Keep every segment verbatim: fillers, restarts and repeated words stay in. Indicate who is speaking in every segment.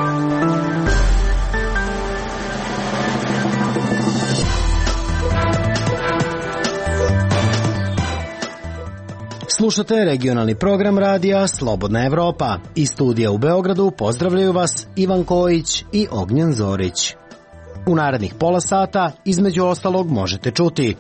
Speaker 1: Slušate regionalni program radija Slobodna Evropa. Iz studija u Beogradu pozdravljaju vas Ivan Kojić i Ognjen Zorić. U narednih pola sata, između ostalog, možete čuti: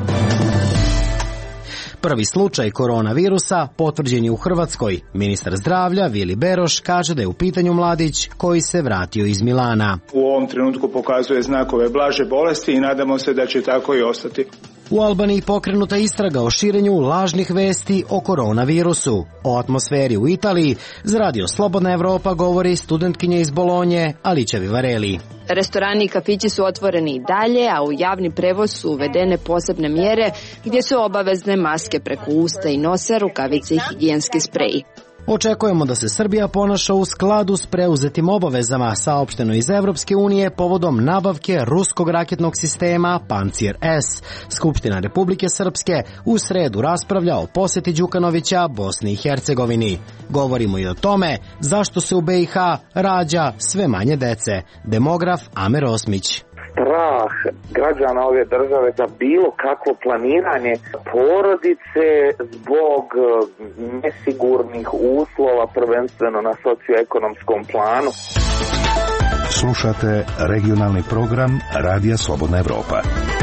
Speaker 1: prvi slučaj koronavirusa potvrđen je u Hrvatskoj. Ministar zdravlja Vili Beroš kaže da je u pitanju mladić koji se vratio iz Milana.
Speaker 2: U ovom trenutku pokazuje znakove blaže bolesti i nadamo se da će tako i ostati.
Speaker 1: U Albaniji pokrenuta istraga o širenju lažnih vesti o koronavirusu. O atmosferi u Italiji za Radio Slobodna Evropa govori studentkinja iz Bolonje Alića Vivareli.
Speaker 3: Restorani i kafići su otvoreni i dalje, a u javni prevoz su uvedene posebne mjere gdje su obavezne maske preko usta i nosa, rukavice i higijenski sprej.
Speaker 1: Očekujemo da se Srbija ponaša u skladu s preuzetim obavezama, saopšteno iz Evropske unije povodom nabavke ruskog raketnog sistema Pancir S. Skupština Republike Srpske u sredu raspravlja o posjeti Đukanovića Bosni i Hercegovini. Govorimo i o tome zašto se u B i H rađa sve manje dece. Demograf Amer Osmić.
Speaker 4: Strah građana ove države za bilo kakvo planiranje porodice zbog nesigurnih uslova, prvenstveno na socioekonomskom planu.
Speaker 5: Slušate regionalni program Radija Slobodna Evropa.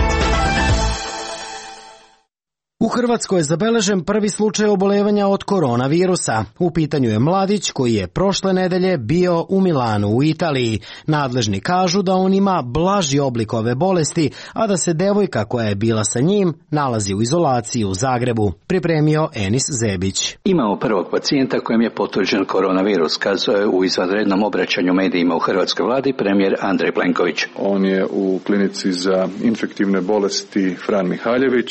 Speaker 1: U Hrvatskoj je zabeležen prvi slučaj obolevanja od koronavirusa. U pitanju je mladić koji je prošle nedelje bio u Milanu u Italiji. Nadležni kažu da on ima blaži oblik ove bolesti, a da se devojka koja je bila sa njim nalazi u izolaciji u Zagrebu. Pripremio Enis Zebić.
Speaker 6: Imamo prvog pacijenta kojem je potvrđen koronavirus, kazao je u izvanrednom obraćanju medijima u hrvatskoj vladi premijer Andrej Plenković.
Speaker 7: On je u klinici za infektivne bolesti Fran Mihaljević.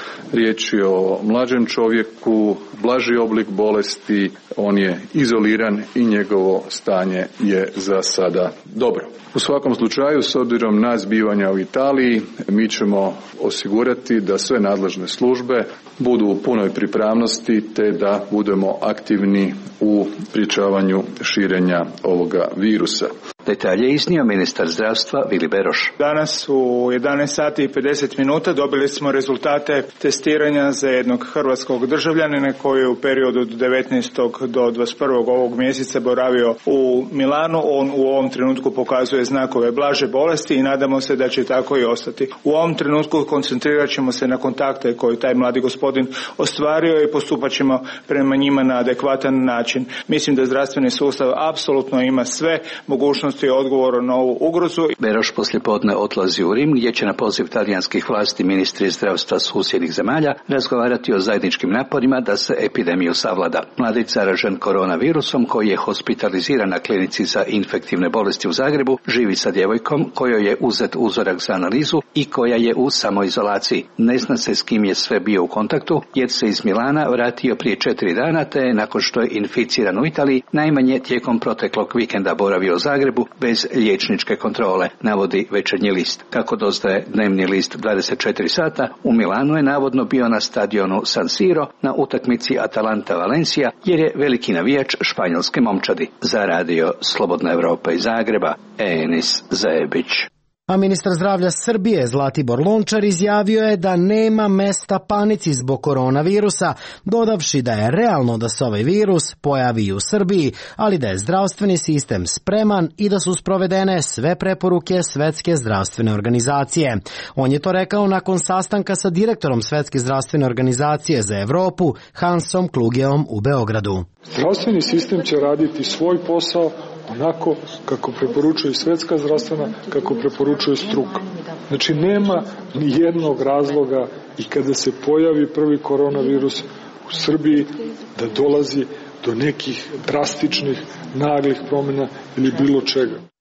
Speaker 7: Riječ je o mlađem čovjeku, blaži oblik bolesti, on je izoliran i njegovo stanje je za sada dobro. U svakom slučaju, s obzirom na zbivanja u Italiji, mi ćemo osigurati da sve nadležne službe budu u punoj pripravnosti te da budemo aktivni u sprječavanju širenja ovoga virusa.
Speaker 6: Detalje iznio ministar zdravstva Vili Beroš.
Speaker 2: Danas u jedanaest sati i pedeset minuta dobili smo rezultate testiranja za jednog hrvatskog državljanina koji je u periodu od devetnaestog do dvadeset prvog ovog mjeseca boravio u Milanu. On u ovom trenutku pokazuje znakove blaže bolesti i nadamo se da će tako i ostati. U ovom trenutku koncentrirat ćemo se na kontakte koje taj mladi gospodin ostvario i postupat ćemo prema njima na adekvatan način. Mislim da zdravstveni sustav apsolutno ima sve mogućnosti i odgovora na ovu ugrozu.
Speaker 6: Beroš poslijepodne odlazi u Rim gdje će na poziv talijanskih vlasti ministri zdravstva susjednih zemalja razgovarati o zajedničkim naporima da se epidemiju savlada. Mladić zaražen koronavirusom koji je hospitaliziran na klinici za infektivne bolesti u Zagrebu živi sa djevojkom kojoj je uzet uzorak za analizu i koja je u samoizolaciji. Ne zna se s kim je sve bio u kontaktu jer se iz Milana vratio prije četiri dana te nakon što je inficiran u Italiji najmanje tijekom proteklog vikenda boravio u Zagrebu bez liječničke kontrole, navodi Večernji list. Kako doznaje dnevni list dvadeset četiri sata, u Milanu je navodno bio na stadionu San Siro na utakmici Atalanta Valencija jer je veliki navijač španjolske momčadi. Za Radio Slobodna Evropa iz Zagreba, Enis Zebić.
Speaker 1: A ministar zdravlja Srbije Zlatibor Lončar izjavio je da nema mesta panici zbog koronavirusa, dodavši da je realno da se ovaj virus pojavi i u Srbiji, ali da je zdravstveni sistem spreman i da su sprovedene sve preporuke Svetske zdravstvene organizacije. On je to rekao nakon sastanka sa direktorom Svetske zdravstvene organizacije za Evropu Hansom Klugeom u Beogradu.
Speaker 8: Zdravstveni sistem će raditi svoj posao onako kako preporučuje Svetska zdravstvena, kako preporučuje struka. Znači nema ni jednog razloga i kada se pojavi prvi koronavirus u Srbiji da dolazi do nekih drastičnih, naglih promjena ili bilo čega.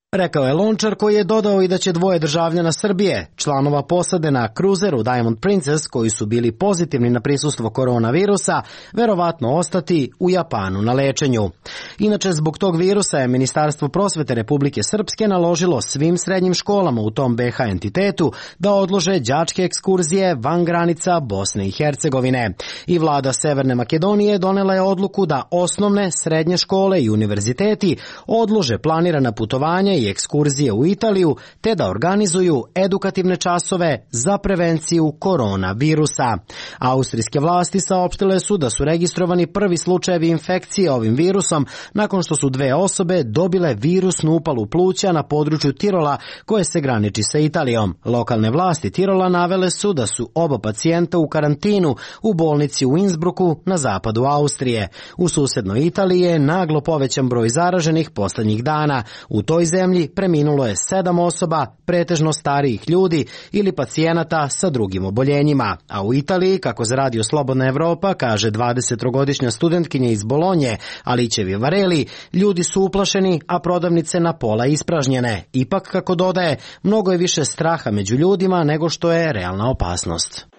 Speaker 1: Rekao je Lončar, koji je dodao i da će dvoje državljana Srbije, članova posade na kruzeru Diamond Princess, koji su bili pozitivni na prisustvo koronavirusa, verovatno ostati u Japanu na lečenju. Inače, zbog tog virusa je Ministarstvo prosvete Republike Srpske naložilo svim srednjim školama u tom be ha entitetu da odlože đačke ekskurzije van granica Bosne i Hercegovine. I vlada Severne Makedonije donela je odluku da osnovne, srednje škole i univerziteti odlože planirana putovanja i ekskurzije u Italiju, te da organizuju edukativne časove za prevenciju koronavirusa. Austrijske vlasti saopštile su da su registrovani prvi slučajevi infekcije ovim virusom nakon što su dve osobe dobile virusnu upalu pluća na području Tirola koje se graniči sa Italijom. Lokalne vlasti Tirola navele su da su oba pacijenta u karantinu u bolnici u Innsbrucku na zapadu Austrije. U susednoj Italiji je naglo povećan broj zaraženih poslednjih dana. U toj zemlji preminulo je sedam osoba, pretežno starijih ljudi ili pacijenata sa drugim oboljenjima. A u Italiji, kako za radio Slobodna Evropa kaže dvadesettrogodišnja studentkinja iz Bolonje, Alice Vivareli, ljudi su uplašeni, a prodavnice na pola ispražnjene. Ipak, kako dodaje, mnogo je više straha među ljudima nego što je realna opasnost.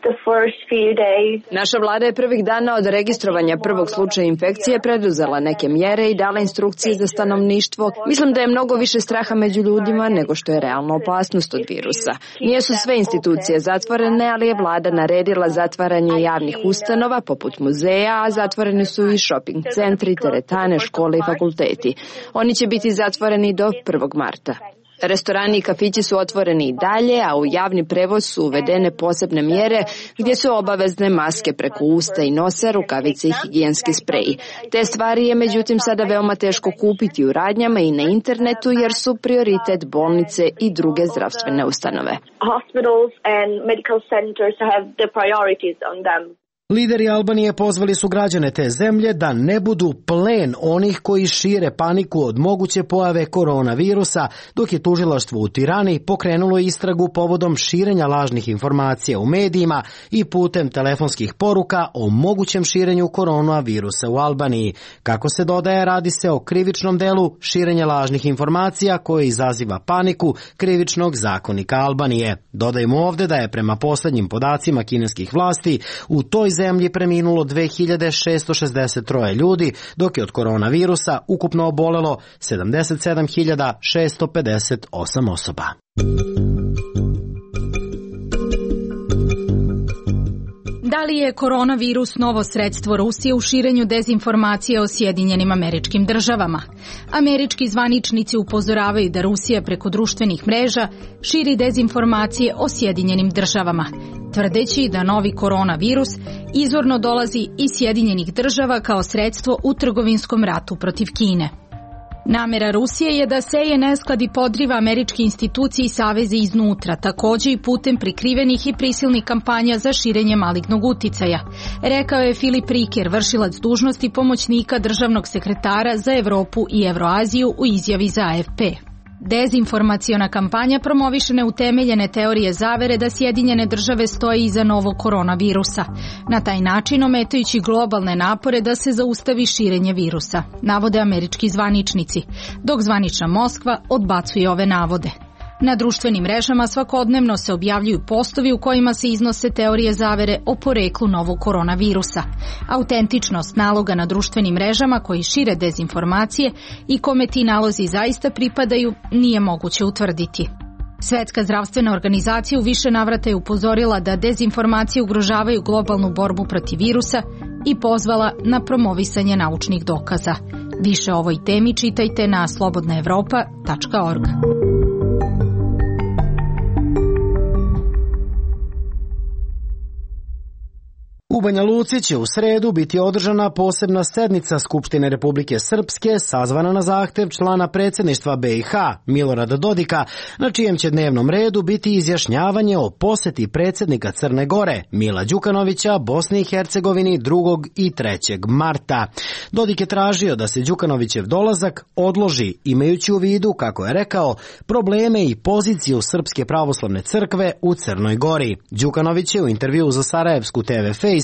Speaker 3: Naša vlada je prvih dana od registrovanja prvog slučaja infekcije preduzela neke mjere i dala instrukcije za stanovništvo. Mislim da je mnogo više straha među ljudima nego što je realna opasnost od virusa. Nijesu sve institucije zatvorene, ali je vlada naredila zatvaranje javnih ustanova poput muzeja, a zatvoreni su i shopping centri, teretane, škole i fakulteti. Oni će biti zatvoreni do prvog marta. Restorani i kafići su otvoreni i dalje, a u javni prevoz su uvedene posebne mjere gdje su obavezne maske preko usta i nosa, rukavice i higijenski spreji. Te stvari je međutim sada veoma teško kupiti u radnjama i na internetu jer su prioritet bolnice i druge zdravstvene ustanove.
Speaker 9: Hospitals and medical centers have the priorities on them.
Speaker 1: Lideri Albanije pozvali su građane te zemlje da ne budu plen onih koji šire paniku od moguće pojave koronavirusa, dok je tužilaštvo u Tirani pokrenulo istragu povodom širenja lažnih informacija u medijima i putem telefonskih poruka o mogućem širenju koronavirusa u Albaniji. Kako se dodaje, radi se o krivičnom delu širenja lažnih informacija koje izaziva paniku krivičnog zakonika Albanije. Dodajmo ovde da je prema poslednjim podacima kineskih vlasti u toj zemlji preminulo dve hiljade šesto šezdeset tri ljudi, dok je od koronavirusa ukupno obolelo sedamdeset sedam hiljada šesto pedeset osam osoba.
Speaker 10: Da li je koronavirus novo sredstvo Rusije u širenju dezinformacije o Sjedinjenim Američkim Državama? Američki zvaničnici upozoravaju da Rusija preko društvenih mreža širi dezinformacije o Sjedinjenim Državama, tvrdeći da novi koronavirus izvorno dolazi iz Sjedinjenih Država kao sredstvo u trgovinskom ratu protiv Kine. Namera Rusije je da seje nesklad i podriva američke institucije i saveze iznutra, takođe i putem prikrivenih i prisilnih kampanja za širenje malignog uticaja, rekao je Filip Riker, vršilac dužnosti pomoćnika državnog sekretara za Evropu i Evroaziju u izjavi za A F P. Dezinformaciona kampanja promoviše neutemeljene teorije zavere da Sjedinjene Države stoje iza novog koronavirusa, na taj način ometajući globalne napore da se zaustavi širenje virusa, navode američki zvaničnici, dok zvanična Moskva odbacuje ove navode. Na društvenim mrežama svakodnevno se objavljuju postovi u kojima se iznose teorije zavere o poreklu novog koronavirusa. Autentičnost naloga na društvenim mrežama koji šire dezinformacije i kome ti nalozi zaista pripadaju nije moguće utvrditi. Svetska zdravstvena organizacija u više navrata je upozorila da dezinformacije ugrožavaju globalnu borbu protiv virusa i pozvala na promovisanje naučnih dokaza. Više o ovoj temi čitajte na slobodna evropa tačka org.
Speaker 1: U Banja Luci će u sredu biti održana posebna sednica Skupštine Republike Srpske, sazvana na zahtev člana predsjedništva B i H, Milorada Dodika, na čijem će dnevnom redu biti izjašnjavanje o poseti predsjednika Crne Gore, Mila Đukanovića, Bosni i Hercegovini drugog i trećeg marta. Dodik je tražio da se Đukanovićev dolazak odloži, imajući u vidu, kako je rekao, probleme i poziciju Srpske pravoslavne crkve u Crnoj Gori. Đukanović je u intervju za Sarajevsku T V Face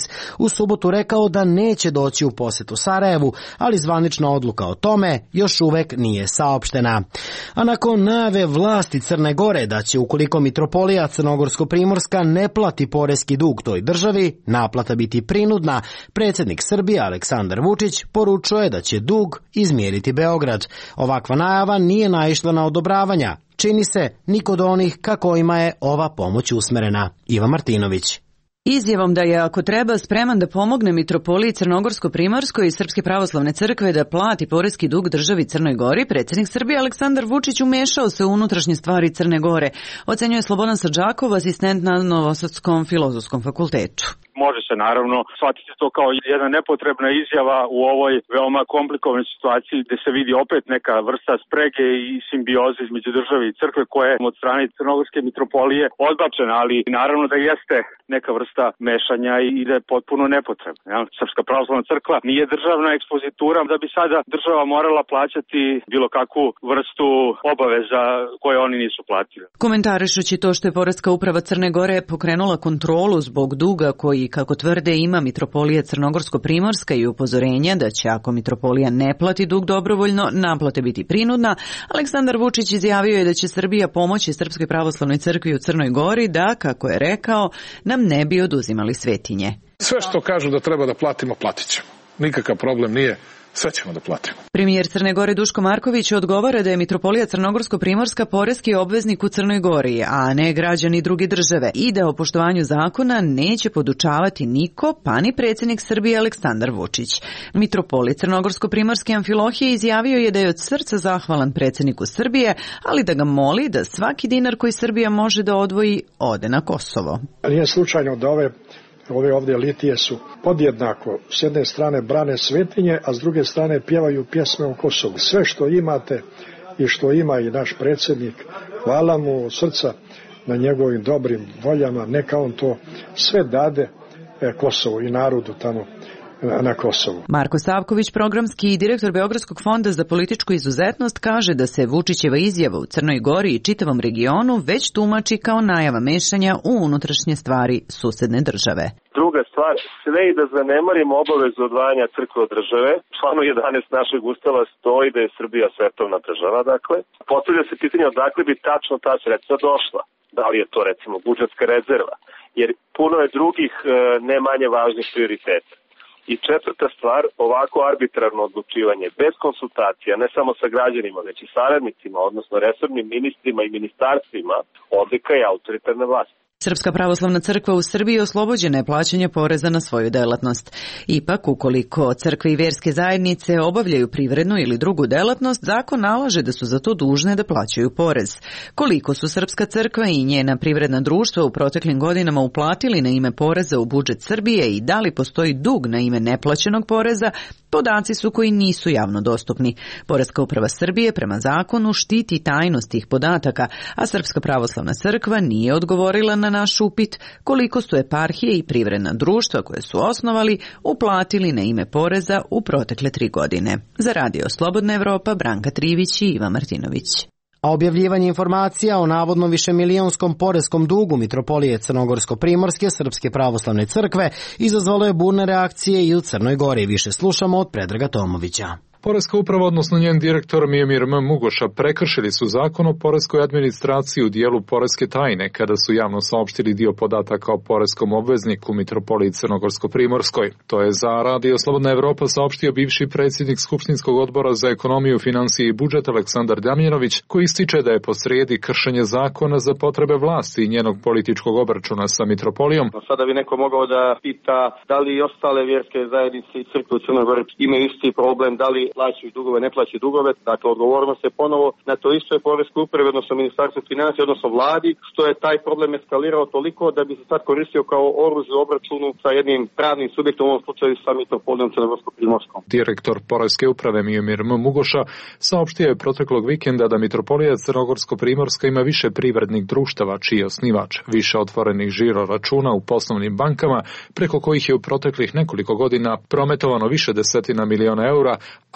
Speaker 1: u subotu rekao da neće doći u posetu Sarajevu, ali zvanična odluka o tome još uvek nije saopštena. A nakon najave vlasti Crne Gore da će, ukoliko mitropolija Crnogorsko-Primorska ne plati poreski dug toj državi, naplata biti prinudna, predsjednik Srbije Aleksandar Vučić poručio je da će dug izmiriti Beograd. Ovakva najava nije naišla na odobravanja. Čini se ni kod onih ka kojima je ova pomoć usmerena. Iva Martinović.
Speaker 11: Izjavom da je, ako treba, spreman da pomogne mitropoliji Crnogorsko-Primorskoj i Srpske pravoslavne crkve da plati poreski dug državi Crnoj Gori, predsjednik Srbije Aleksandar Vučić umešao se u unutrašnje stvari Crne Gore, ocenjuje Slobodan Srdžakov, asistent na Novosadskom filozofskom fakultetu.
Speaker 12: Može se naravno shvatiti to kao jedna nepotrebna izjava u ovoj veoma komplikovanoj situaciji gdje se vidi opet neka vrsta sprege i simbioze između države i crkve koja je od strane Crnogorske mitropolije odbačena, ali naravno da jeste neka vrsta mešanja i da je potpuno nepotrebna. Ja? Srpska pravoslavna crkva nije državna ekspozitura da bi sada država morala plaćati bilo kakvu vrstu obaveza koje oni nisu platili.
Speaker 11: Komentarišući to što je Poreska uprava Crne Gore pokrenula kontrolu zbog duga koji, kako tvrde, ima mitropolija Crnogorsko-Primorska i upozorenja da će, ako mitropolija ne plati dug dobrovoljno, naplate biti prinudna, Aleksandar Vučić izjavio je da će Srbija pomoći Srpskoj pravoslavnoj crkvi u Crnoj Gori da, kako je rekao, nam ne bi oduzimali svetinje.
Speaker 13: Sve što kažu da treba da platimo, platit ćemo. Nikakav problem nije. Sve ćemo da platimo.
Speaker 11: Premijer Crne Gore Duško Marković odgovara da je mitropolija Crnogorsko-Primorska poreski obveznik u Crnoj Gori, a ne građani druge države, i da o poštovanju zakona neće podučavati niko, pa ni predsjednik Srbije Aleksandar Vučić. Mitropolit Crnogorsko-Primorske Amfilohije izjavio je da je od srca zahvalan predsjedniku Srbije, ali da ga moli da svaki dinar koji Srbija može da odvoji ode na Kosovo.
Speaker 14: Nije slučajno da ove Ove ovdje litije su podjednako, s jedne strane brane svetinje, a s druge strane pjevaju pjesme o Kosovu. Sve što imate i što ima i naš predsjednik, hvala mu od srca na njegovim dobrim voljama, neka on to sve dade Kosovu i narodu tamo na Kosovu.
Speaker 11: Marko Savković, programski direktor Beogradskog fonda za političku izuzetnost, kaže da se Vučićeva izjava u Crnoj Gori i čitavom regionu već tumači kao najava mešanja u unutrašnje stvari susedne države.
Speaker 15: Druga stvar, sve i da zanemarimo obavezu odvajanja crkve od države, članu jedanaest našeg ustava stoji da je Srbija svetovna država, dakle, postavlja se pitanje odakle bi tačno ta sredstva došla. Da li je to, recimo, budžetska rezerva, jer puno je drugih ne manje važnih prioriteta. I četvrta stvar, ovako arbitrarno odlučivanje bez konsultacija, ne samo sa građanima, već i saradnicima, odnosno resornim ministrima i ministarstvima, odlika je autoritarne vlasti.
Speaker 11: Srpska pravoslavna crkva u Srbiji oslobođena je plaćanja poreza na svoju delatnost. Ipak, ukoliko crkve i vjerske zajednice obavljaju privrednu ili drugu delatnost, zakon nalaže da su za to dužne da plaćaju porez. Koliko su Srpska crkva i njena privredna društva u proteklim godinama uplatili na ime poreza u budžet Srbije i da li postoji dug na ime neplaćenog poreza, podaci su koji nisu javno dostupni. Poreska uprava Srbije prema zakonu štiti tajnost tih podataka, a Srpska pravoslavna crkva nije odgovorila na naš upit koliko su eparhije i privredna društva koje su osnovali uplatili na ime poreza u protekle tri godine. Za Radio Slobodna Evropa, Branka Trivić i Iva Martinović.
Speaker 1: A objavljivanje informacija o navodno višemilijonskom poreskom dugu mitropolije Crnogorsko-Primorske Srpske pravoslavne crkve izazvalo je burne reakcije i u Crnoj Gori. Više slušamo od Predraga Tomovića.
Speaker 8: Poreska uprava, odnosno njen direktor Mijomir M. Mugoša, prekršili su zakon o poreskoj administraciji u dijelu poreske tajne kada su javno saopštili dio podataka o poreskom obvezniku mitropoliji Crnogorsko-Primorskoj. To je za Radio Slobodna Evropa saopštio bivši predsjednik Skupštinskog odbora za ekonomiju, financije i budžet Aleksandar Damjanović, koji ističe da je posrijedi kršenje zakona za potrebe vlasti i njenog političkog obračuna sa mitropolijom.
Speaker 16: Sada bi neko mogao da pita da li i ostale vjerske zajednice i crkve u Crnoj Gori imaju isti problem, da li plaćaju dugove, ne plaćaju dugove. Dakle, odgovorimo se ponovo na to isto je Poreskoj upravi, odnosno Ministarstvo financija, odnosno vladi, što je taj problem eskalirao toliko da bi se sad koristio kao oružje u obračunu sa jednim pravnim subjektom, u ovom slučaju sa mitropolijom Crnogorsko-Primorskom.
Speaker 8: Direktor Poreske uprave Mijomir M. Mugoša saopštio je proteklog vikenda da mitropolija Crnogorsko-Primorska ima više privrednih društava čiji je osnivač, više otvorenih žiro računa u poslovnim bankama, preko kojih je u proteklih nekoliko godina prometovano više desetina miliona eura,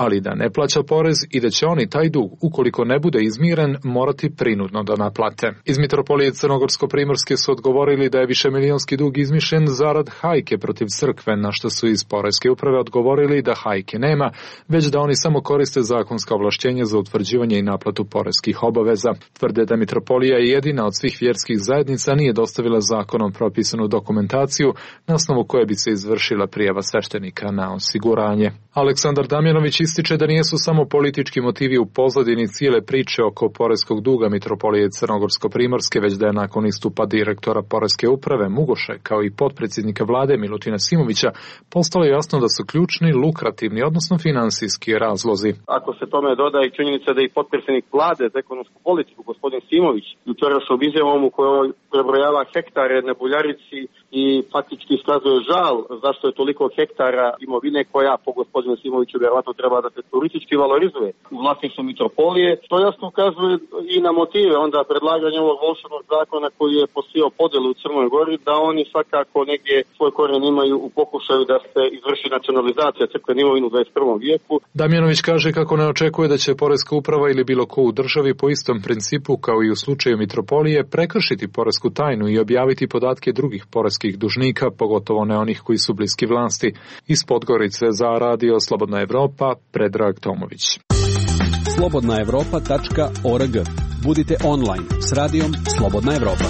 Speaker 17: ali da ne plaća porez i da će oni taj dug, ukoliko ne bude izmiren, morati prinudno da naplate. Iz Mitropolije Crnogorsko-Primorske su odgovorili da je višemilionski dug izmišljen zarad hajke protiv crkve, na što su iz Poreske uprave odgovorili da hajke nema, već da oni samo koriste zakonska ovlašćenja za utvrđivanje i naplatu poreskih obaveza. Tvrde da Mitropolija je jedina od svih vjerskih zajednica nije dostavila zakonom propisanu dokumentaciju na osnovu koje bi se izvršila prijava sveštenika na osiguranje. Aleksandar Damjanović ističe da nijesu samo politički motivi u pozadini cijele priče oko poreskog duga Mitropolije Crnogorsko-Primorske, već da je nakon istupa direktora Poreske uprave Mugoše kao i potpredsjednika vlade Milutina Simovića postalo jasno da su ključni lukrativni, odnosno finansijski razlozi.
Speaker 16: Ako se tome doda i činjenica da i potpredsjednik vlade za ekonomsku politiku gospodin Simović jučerašnjom izjavom u kojoj prebrojava hektare na Buljarici i faktički iskazuje žal zašto je toliko hektara imovine koja po gospodinu Simoviću vjerojatno treba da se turistički valorizuje u vlasništvu Mitropolije, to jasno ukazuje i na motive onda predlaganja ovog volšebnog zakona koji je posijao podjelu u Crnoj Gori, da oni svakako negdje svoj korijen imaju u pokušaju da se izvrši nacionalizacija crkvene imovine u dvadeset prvom vijeku.
Speaker 17: Damjanović kaže kako ne očekuje da će Poreska uprava ili bilo ko u državi po istom principu kao i u slučaju Mitropolije prekršiti poresku tajnu i objaviti podatke drugih poreskih dužnika, pogotovo ne onih koji su bliski vlasti. Iz Podgorice za Radio Slobodna Evropa, Predrag Tomović.
Speaker 18: slobodna evropa tačka org. Budite online s radijom Slobodna Evropa.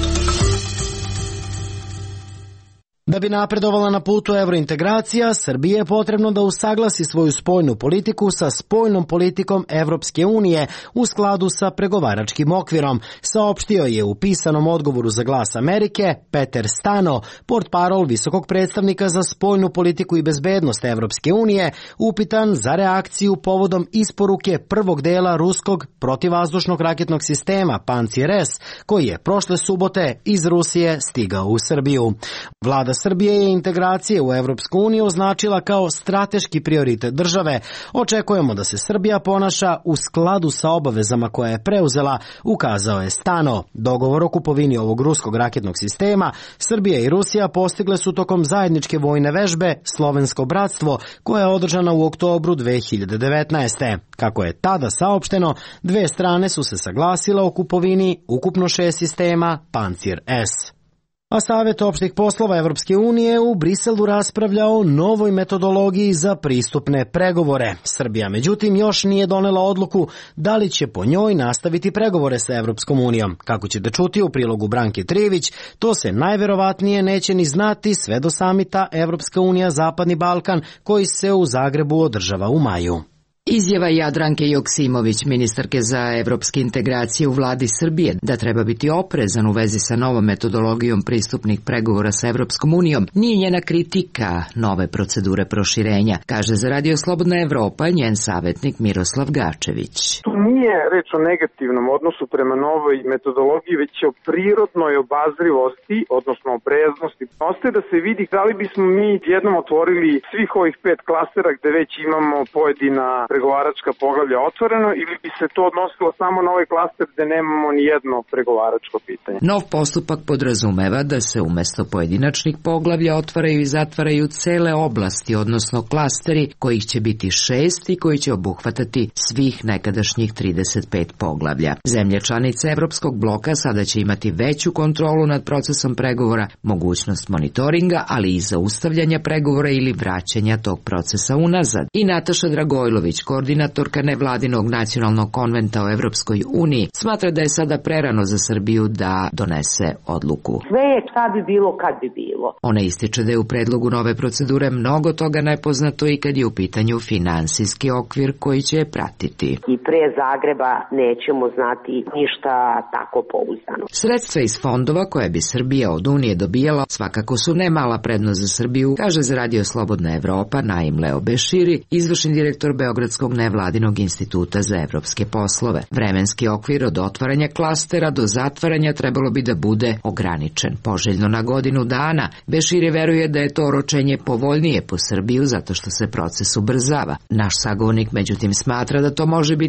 Speaker 1: Da bi napredovala na putu evrointegracija, Srbiji je potrebno da usaglasi svoju spoljnu politiku sa spoljnom politikom Evropske unije u skladu sa pregovaračkim okvirom, saopštio je u pisanom odgovoru za Glas Amerike Peter Stano, portparol visokog predstavnika za spoljnu politiku i bezbednost Evropske unije, upitan za reakciju povodom isporuke prvog dela ruskog protivvazdušnog raketnog sistema Pancir-S, koji je prošle subote iz Rusije stigao u Srbiju. Vlada Srbije je integracije u Evropsku uniju označila kao strateški prioritet države. Očekujemo da se Srbija ponaša u skladu sa obavezama koje je preuzela, ukazao je Stano. Dogovor o kupovini ovog ruskog raketnog sistema Srbija i Rusija postigle su tokom zajedničke vojne vežbe Slovensko bratstvo, koja je održana u oktobru dve hiljade devetnaeste. Kako je tada saopšteno, dve strane su se saglasile o kupovini ukupno šest sistema Pancir-S. A Savet opštih poslova Evropske unije u Briselu raspravlja o novoj metodologiji za pristupne pregovore. Srbija, međutim, još nije donela odluku da li će po njoj nastaviti pregovore sa Evropskom unijom. Kako ćete čuti u prilogu Branke Trijević, to se najverovatnije neće ni znati sve do samita Evropska unija Zapadni Balkan, koji se u Zagrebu održava u maju.
Speaker 19: Izjava Jadranke Joksimović, ministarke za evropske integracije u vladi Srbije, da treba biti oprezan u vezi sa novom metodologijom pristupnih pregovora sa Evropskom unijom, nije njena kritika nove procedure proširenja, kaže za Radio Slobodna Evropa njen savjetnik Miroslav Gačević.
Speaker 20: Tu nije reč o negativnom odnosu prema novoj metodologiji, već o prirodnoj obazrivosti, odnosno opreznosti. Ostaje da se vidi da li bismo mi jednom otvorili svih ovih pet klastera gde već imamo pojedina pregovaračka poglavlja otvoreno, ili bi se to odnosilo samo na ovaj klaster gde nemamo ni jedno pregovaračko pitanje.
Speaker 19: Nov postupak podrazumeva da se umesto pojedinačnih poglavlja otvaraju i zatvaraju cele oblasti, odnosno klasteri, kojih će biti šest i koji će obuhvatati svih nekadašnjih trideset pet poglavlja. Zemlje članice Evropskog bloka sada će imati veću kontrolu nad procesom pregovora, mogućnost monitoringa, ali i zaustavljanja pregovora ili vraćanja tog procesa unazad. I Nataša Dragojlović, koordinatorka nevladinog nacionalnog konventa o Evropskoj uniji, smatra da je sada prerano za Srbiju da donese odluku.
Speaker 21: Sve je šta bi bilo kad bi bilo.
Speaker 19: Ona ističe da je u predlogu nove procedure mnogo toga nepoznato i kad je u pitanju finansijski okvir koji će je pratiti.
Speaker 21: I pre Zagreba nećemo znati ništa tako pouzdano.
Speaker 19: Sredstva iz fondova koje bi Srbija od Unije dobijala svakako su nemala prednost za Srbiju, kaže za Radio Slobodna Evropa Naim Leo Beširi, izvršni direktor Beogradskog nevladinog instituta za evropske poslove. Vremenski okvir od otvaranja klastera do zatvaranja trebalo bi da bude ograničen, poželjno na godinu dana. Beširi veruje da je to oročenje povoljnije po Srbiju zato što se proces ubrzava. Naš sagovornik međutim smatra da to može biti i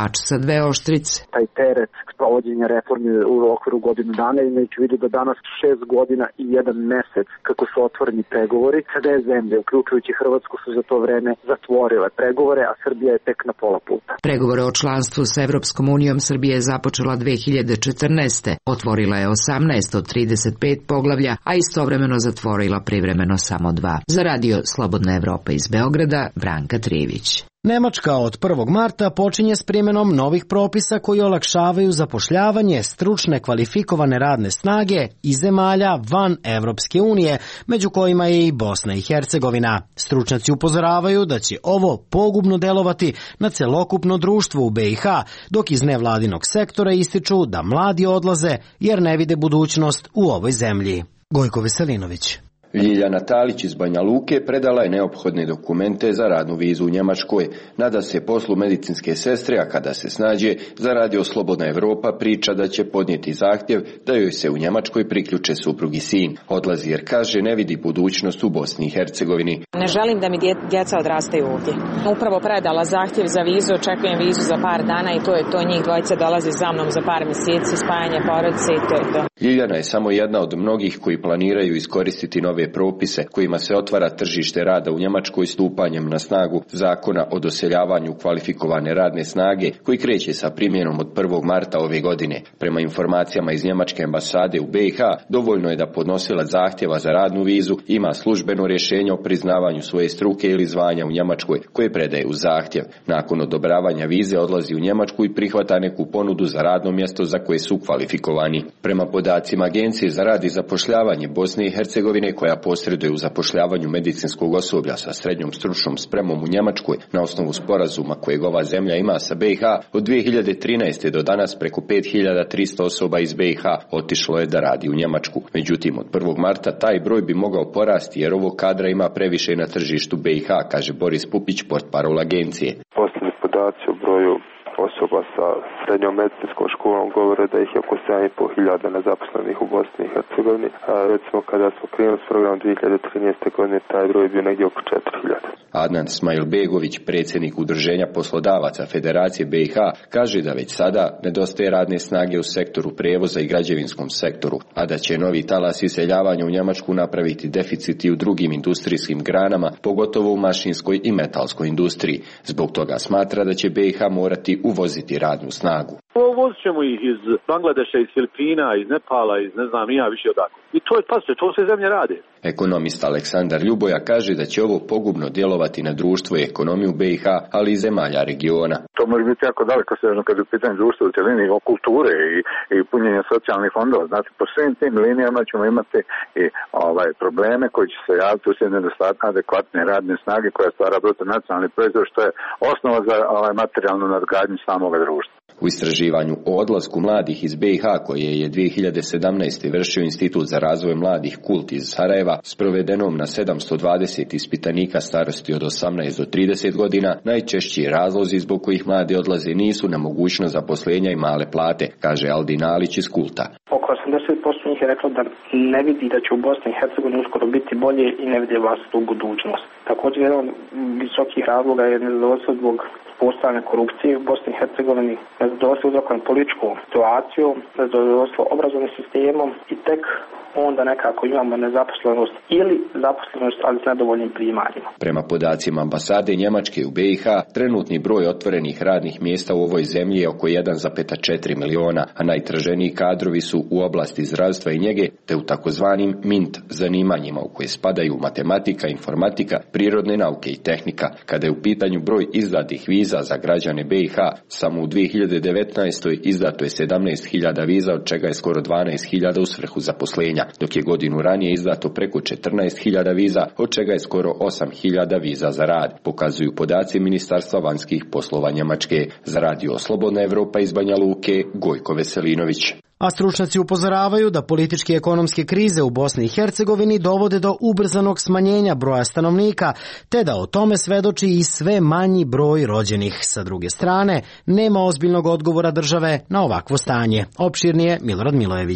Speaker 19: mač sa dve oštrice.
Speaker 4: Taj teret provođenja reformi u okviru godinu dana, imajući u vidu da danas šest godina i jedan mesec kako su otvoreni pregovori, kada je zemlje, uključujući Hrvatsku, su za to vreme zatvorile pregovore, a Srbija je tek na pola puta.
Speaker 19: Pregovore o članstvu s Evropskom unijom Srbija je započela dve hiljade četrnaeste. Otvorila je osamnaest od trideset pet poglavlja, a istovremeno zatvorila privremeno samo dva. Za radio Slobodna Evropa iz Beograda, Branka Trivić.
Speaker 1: Nemačka od prvog marta počinje s primjenom novih propisa koji olakšavaju zapošljavanje stručne kvalifikovane radne snage iz zemalja van Evropske unije, među kojima je i Bosna i Hercegovina. Stručnjaci upozoravaju da će ovo pogubno delovati na celokupno društvo u B i H, dok iz nevladinog sektora ističu da mladi odlaze jer ne vide budućnost u ovoj zemlji. Gojko Veselinović.
Speaker 22: Ljiljana Talić iz Banja Luke predala je neophodne dokumente za radnu vizu u Njemačkoj. Nada se poslu medicinske sestre, a kada se snađe, za radio Slobodna Evropa priča da će podnijeti zahtjev da joj se u Njemačkoj priključe suprug i sin. Odlazi jer kaže ne vidi budućnost u Bosni i Hercegovini.
Speaker 23: Ne želim da mi djeca odrastaju ovdje. Upravo predala zahtjev za vizu, očekujem vizu za par dana i to je to. Njih dvojica dolazi za mnom za par mjeseci, spajanje porodice i to je to.
Speaker 22: Ljiljana je samo jedna od mnogih koji planiraju iskoristiti nove propise kojima se otvara tržište rada u Njemačkoj stupanjem na snagu zakona o doseljavanju kvalifikovane radne snage koji kreće sa primjenom od prvog marta ove godine. Prema informacijama iz Njemačke ambasade u B i H, dovoljno je da podnosilac zahtjeva za radnu vizu ima službeno rješenje o priznavanju svoje struke ili zvanja u Njemačkoj koje predaje u zahtjev. Nakon odobravanja vize odlazi u Njemačku i prihvata neku ponudu za radno mjesto za koje su kvalifikovani. Prema podacima Agencije za rad i zapošljavanje Bosne i Hercegovine koja posreduje u zapošljavanju medicinskog osoblja sa srednjom stručnom spremom u Njemačkoj na osnovu sporazuma kojeg ova zemlja ima sa B i H, od dvije hiljade trinaeste. do danas preko pet hiljada tristo osoba iz B i H otišlo je da radi u Njemačku. Međutim, od prvog marta taj broj bi mogao porasti jer ovog kadra ima previše na tržištu B i H, kaže Boris Pupić, portparol agencije.
Speaker 24: Posljednji podaci o broju osoba sa srednjom medicinskom školom govore da ih je oko sedam i pol hiljada nezaposlenih u Bosni i Hercegovini. A recimo kada smo krenuli s programom dvije hiljade trinaeste. godine, taj broj je bio negdje oko četiri hiljade.
Speaker 22: Adnan Smajlbegović, predsjednik Udruženja poslodavaca Federacije B i H, kaže da već sada nedostaje radne snage u sektoru prijevoza i građevinskom sektoru, a da će novi talas iseljavanja u Njemačku napraviti deficit i u drugim industrijskim granama, pogotovo u mašinskoj i metalskoj industriji. Zbog toga smatra da će B i H morati uvoziti radnu snagu.
Speaker 25: Uvozit ćemo ih iz Bangladeša, iz Filipina, iz Nepala, iz ne znam ja više odakle. I to je, pazite, to sve zemlje rade.
Speaker 22: Ekonomist Aleksandar Ljuboja kaže da će ovo pogubno djelovati na društvo i ekonomiju B i H, ali i zemalja regiona.
Speaker 26: To može biti jako daleko sežno kad je u pitanju društva u cjelini, o kulture i, i punjenje socijalnih fondova. Znači, po svim tim linijama ćemo imati i ovaj probleme koji će se javiti uslijed nedostatka adekvatne radne snage koja stvara bruto nacionalni proizvod, što je osnova za ovaj materijalnu nadgradnju samoga društva.
Speaker 22: U istraživanju o odlasku mladih iz B i H koje je dvije hiljade sedamnaeste. vršio Institut za razvoj mladih Kult iz Sarajeva s provedenom na sedamsto dvadeset ispitanika starosti od osamnaest do trideset godina, najčešći razlozi zbog kojih mladi odlaze nisu nemogućnost zaposlenja i male plate, kaže Aldin Alić iz Kulta.
Speaker 27: Oko osamdeset posto njih je reklo da ne vidi da će u Bosni i Hercegovini uskoro biti bolje i ne vidi vlastitu budućnost. Također jedan od visokih razloga je nezadovoljstvo zbog postojanja korupcije u Bosni i Hercegovini, nezadovoljstvo uzrokovano političkom situacijom, nezadovoljstvo obrazovnim sistemom i tek onda nekako imamo nezaposlenost ili zaposlenost, ali s nedovoljnim primanjima.
Speaker 22: Prema podacima ambasade Njemačke u B i H, trenutni broj otvorenih radnih mjesta u ovoj zemlji je oko jedan zarez četiri miliona, a najtraženiji kadrovi su u oblasti zdravstva i njege, te u takozvanim mint zanimanjima u koje spadaju matematika, informatika, prirodne nauke i tehnika. Kada je u pitanju broj izdatih viza za građane B i H, samo u dvije hiljade devetnaestoj. izdato je sedamnaest hiljada viza, od čega je skoro dvanaest hiljada u svrhu zaposlenja, dok je godinu ranije izdato preko četrnaest hiljada viza, od čega je skoro osam hiljada viza za rad, pokazuju podaci Ministarstva vanjskih poslova Njemačke. Za radio Slobodna Evropa iz Banja Luke, Gojko Veselinović.
Speaker 1: A stručnjaci upozoravaju da političke i ekonomske krize u Bosni i Hercegovini dovode do ubrzanog smanjenja broja stanovnika, te da o tome svedoči i sve manji broj rođenih. Sa druge strane, nema ozbiljnog odgovora države na ovakvo stanje. Opširnije Milorad Milojević.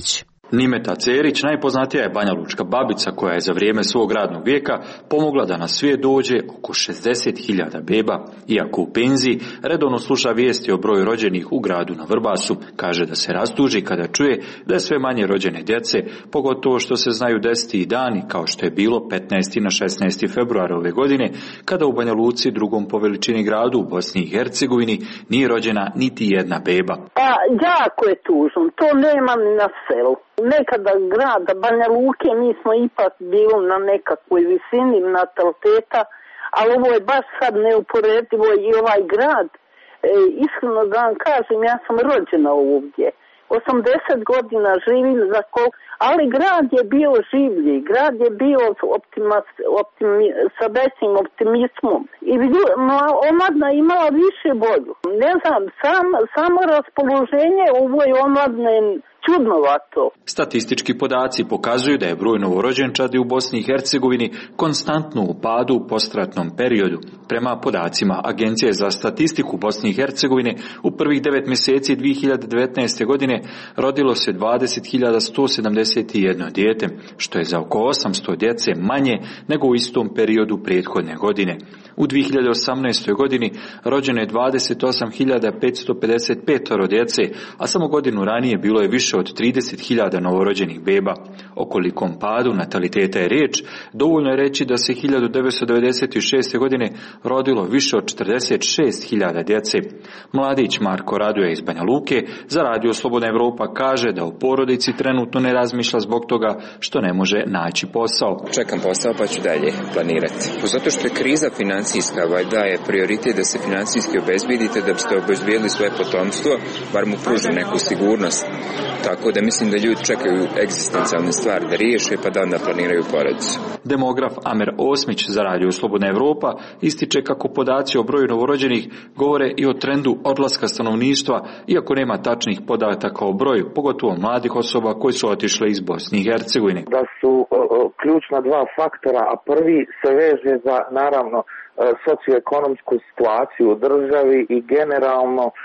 Speaker 2: Nimeta Cerić najpoznatija je banjalučka babica koja je za vrijeme svog radnog vijeka pomogla da na svijet dođe oko šezdeset hiljada beba. Iako u penziji, redovno sluša vijesti o broju rođenih u gradu na Vrbasu. Kaže da se rastuži kada čuje da je sve manje rođene djece, pogotovo što se znaju desiti i dani kao što je bilo petnaesti na šesnaesti februar ove godine, kada u Banja Luci, drugom po veličini gradu u Bosni i Hercegovini, nije rođena niti jedna beba.
Speaker 3: Pa jako je tužno, to nema ni na selu. Nekada grada Banja Luke mi smo ipak bili na nekakvoj visini nataliteta, ali ovo je baš sad neuporedivo i ovaj grad. E, iskreno da vam kažem, ja sam rođena ovdje. osamdeset godina živim za kol, ali grad je bio življi, grad je bio optima, optimi, sa većim optimizmom. I omladna imala više volju. Ne znam, sam, samo raspoloženje u ovoj omladne čudnovato.
Speaker 2: Statistički podaci pokazuju da je broj novorođenčadi u Bosni i Hercegovini konstantno u padu u postratnom periodu. Prema podacima Agencije za statistiku Bosne i Hercegovine, u prvih devet mjeseci dvije hiljade devetnaeste. godine rodilo se dvadeset hiljada sto sedamdeset jedno dijete, što je za oko osamsto djece manje nego u istom periodu prethodne godine. U dvije hiljade osamnaestoj. godini rođeno je dvadeset osam hiljada petsto pedeset pet djece, a samo godinu ranije bilo je više od trideset hiljada novorođenih beba. O kolikom padu nataliteta je riječ, dovoljno je reći da se hiljadu devetsto devedeset šeste. godine rodilo više od četrdeset šest hiljada djece. Mladić Marko Radoje iz Banja Luke za Radio Slobodna Evropa kaže da u porodici trenutno ne razmišlja zbog toga što ne može naći posao.
Speaker 5: Čekam posao pa ću dalje planirati. Zato što je kriza financijska, valjda je prioritet da se financijski obezbedite da biste obezbedili svoje potomstvo, bar mu pruži neku sigurnost. Tako da mislim da ljudi čekaju egzistencijalne stvari da riješe pa da onda planiraju porodicu.
Speaker 2: Demograf Amer Osmić za Radio Slobodna Evropa ističe kako podaci o broju novorođenih govore i o trendu odlaska stanovništva, iako nema tačnih podataka o broju, pogotovo mladih osoba koji su otišle iz Bosne i Hercegovine.
Speaker 6: Da su o, o, ključna dva faktora, a prvi se veže za naravno socioekonomsku situaciju u državi i generalno uh,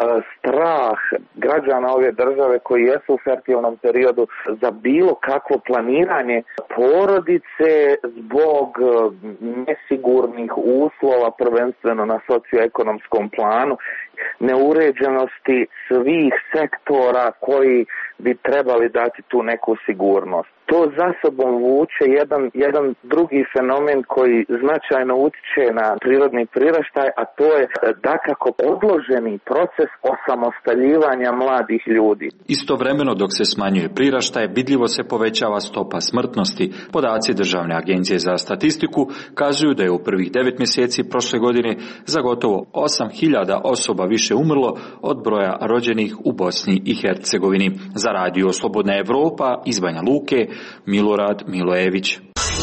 Speaker 6: strah građana ove države koji jesu u fertilnom periodu za bilo kakvo planiranje porodice zbog nesigurnih uslova, prvenstveno na socioekonomskom planu, neuređenosti svih sektora koji bi trebali dati tu neku sigurnost. To za sobom vuče jedan, jedan drugi fenomen koji značajno utiče na prirodni priraštaj, a to je dakako odloženi proces osamostaljivanja mladih ljudi.
Speaker 2: Istovremeno dok se smanjuje priraštaj, vidljivo se povećava stopa smrtnosti. Podaci Državne agencije za statistiku kazuju da je u prvih devet mjeseci prošle godine za gotovo osam hiljada osoba više umrlo od broja rođenih u Bosni i Hercegovini. Za Radio Slobodna Evropa iz Banja Luke, Milorad Milojević.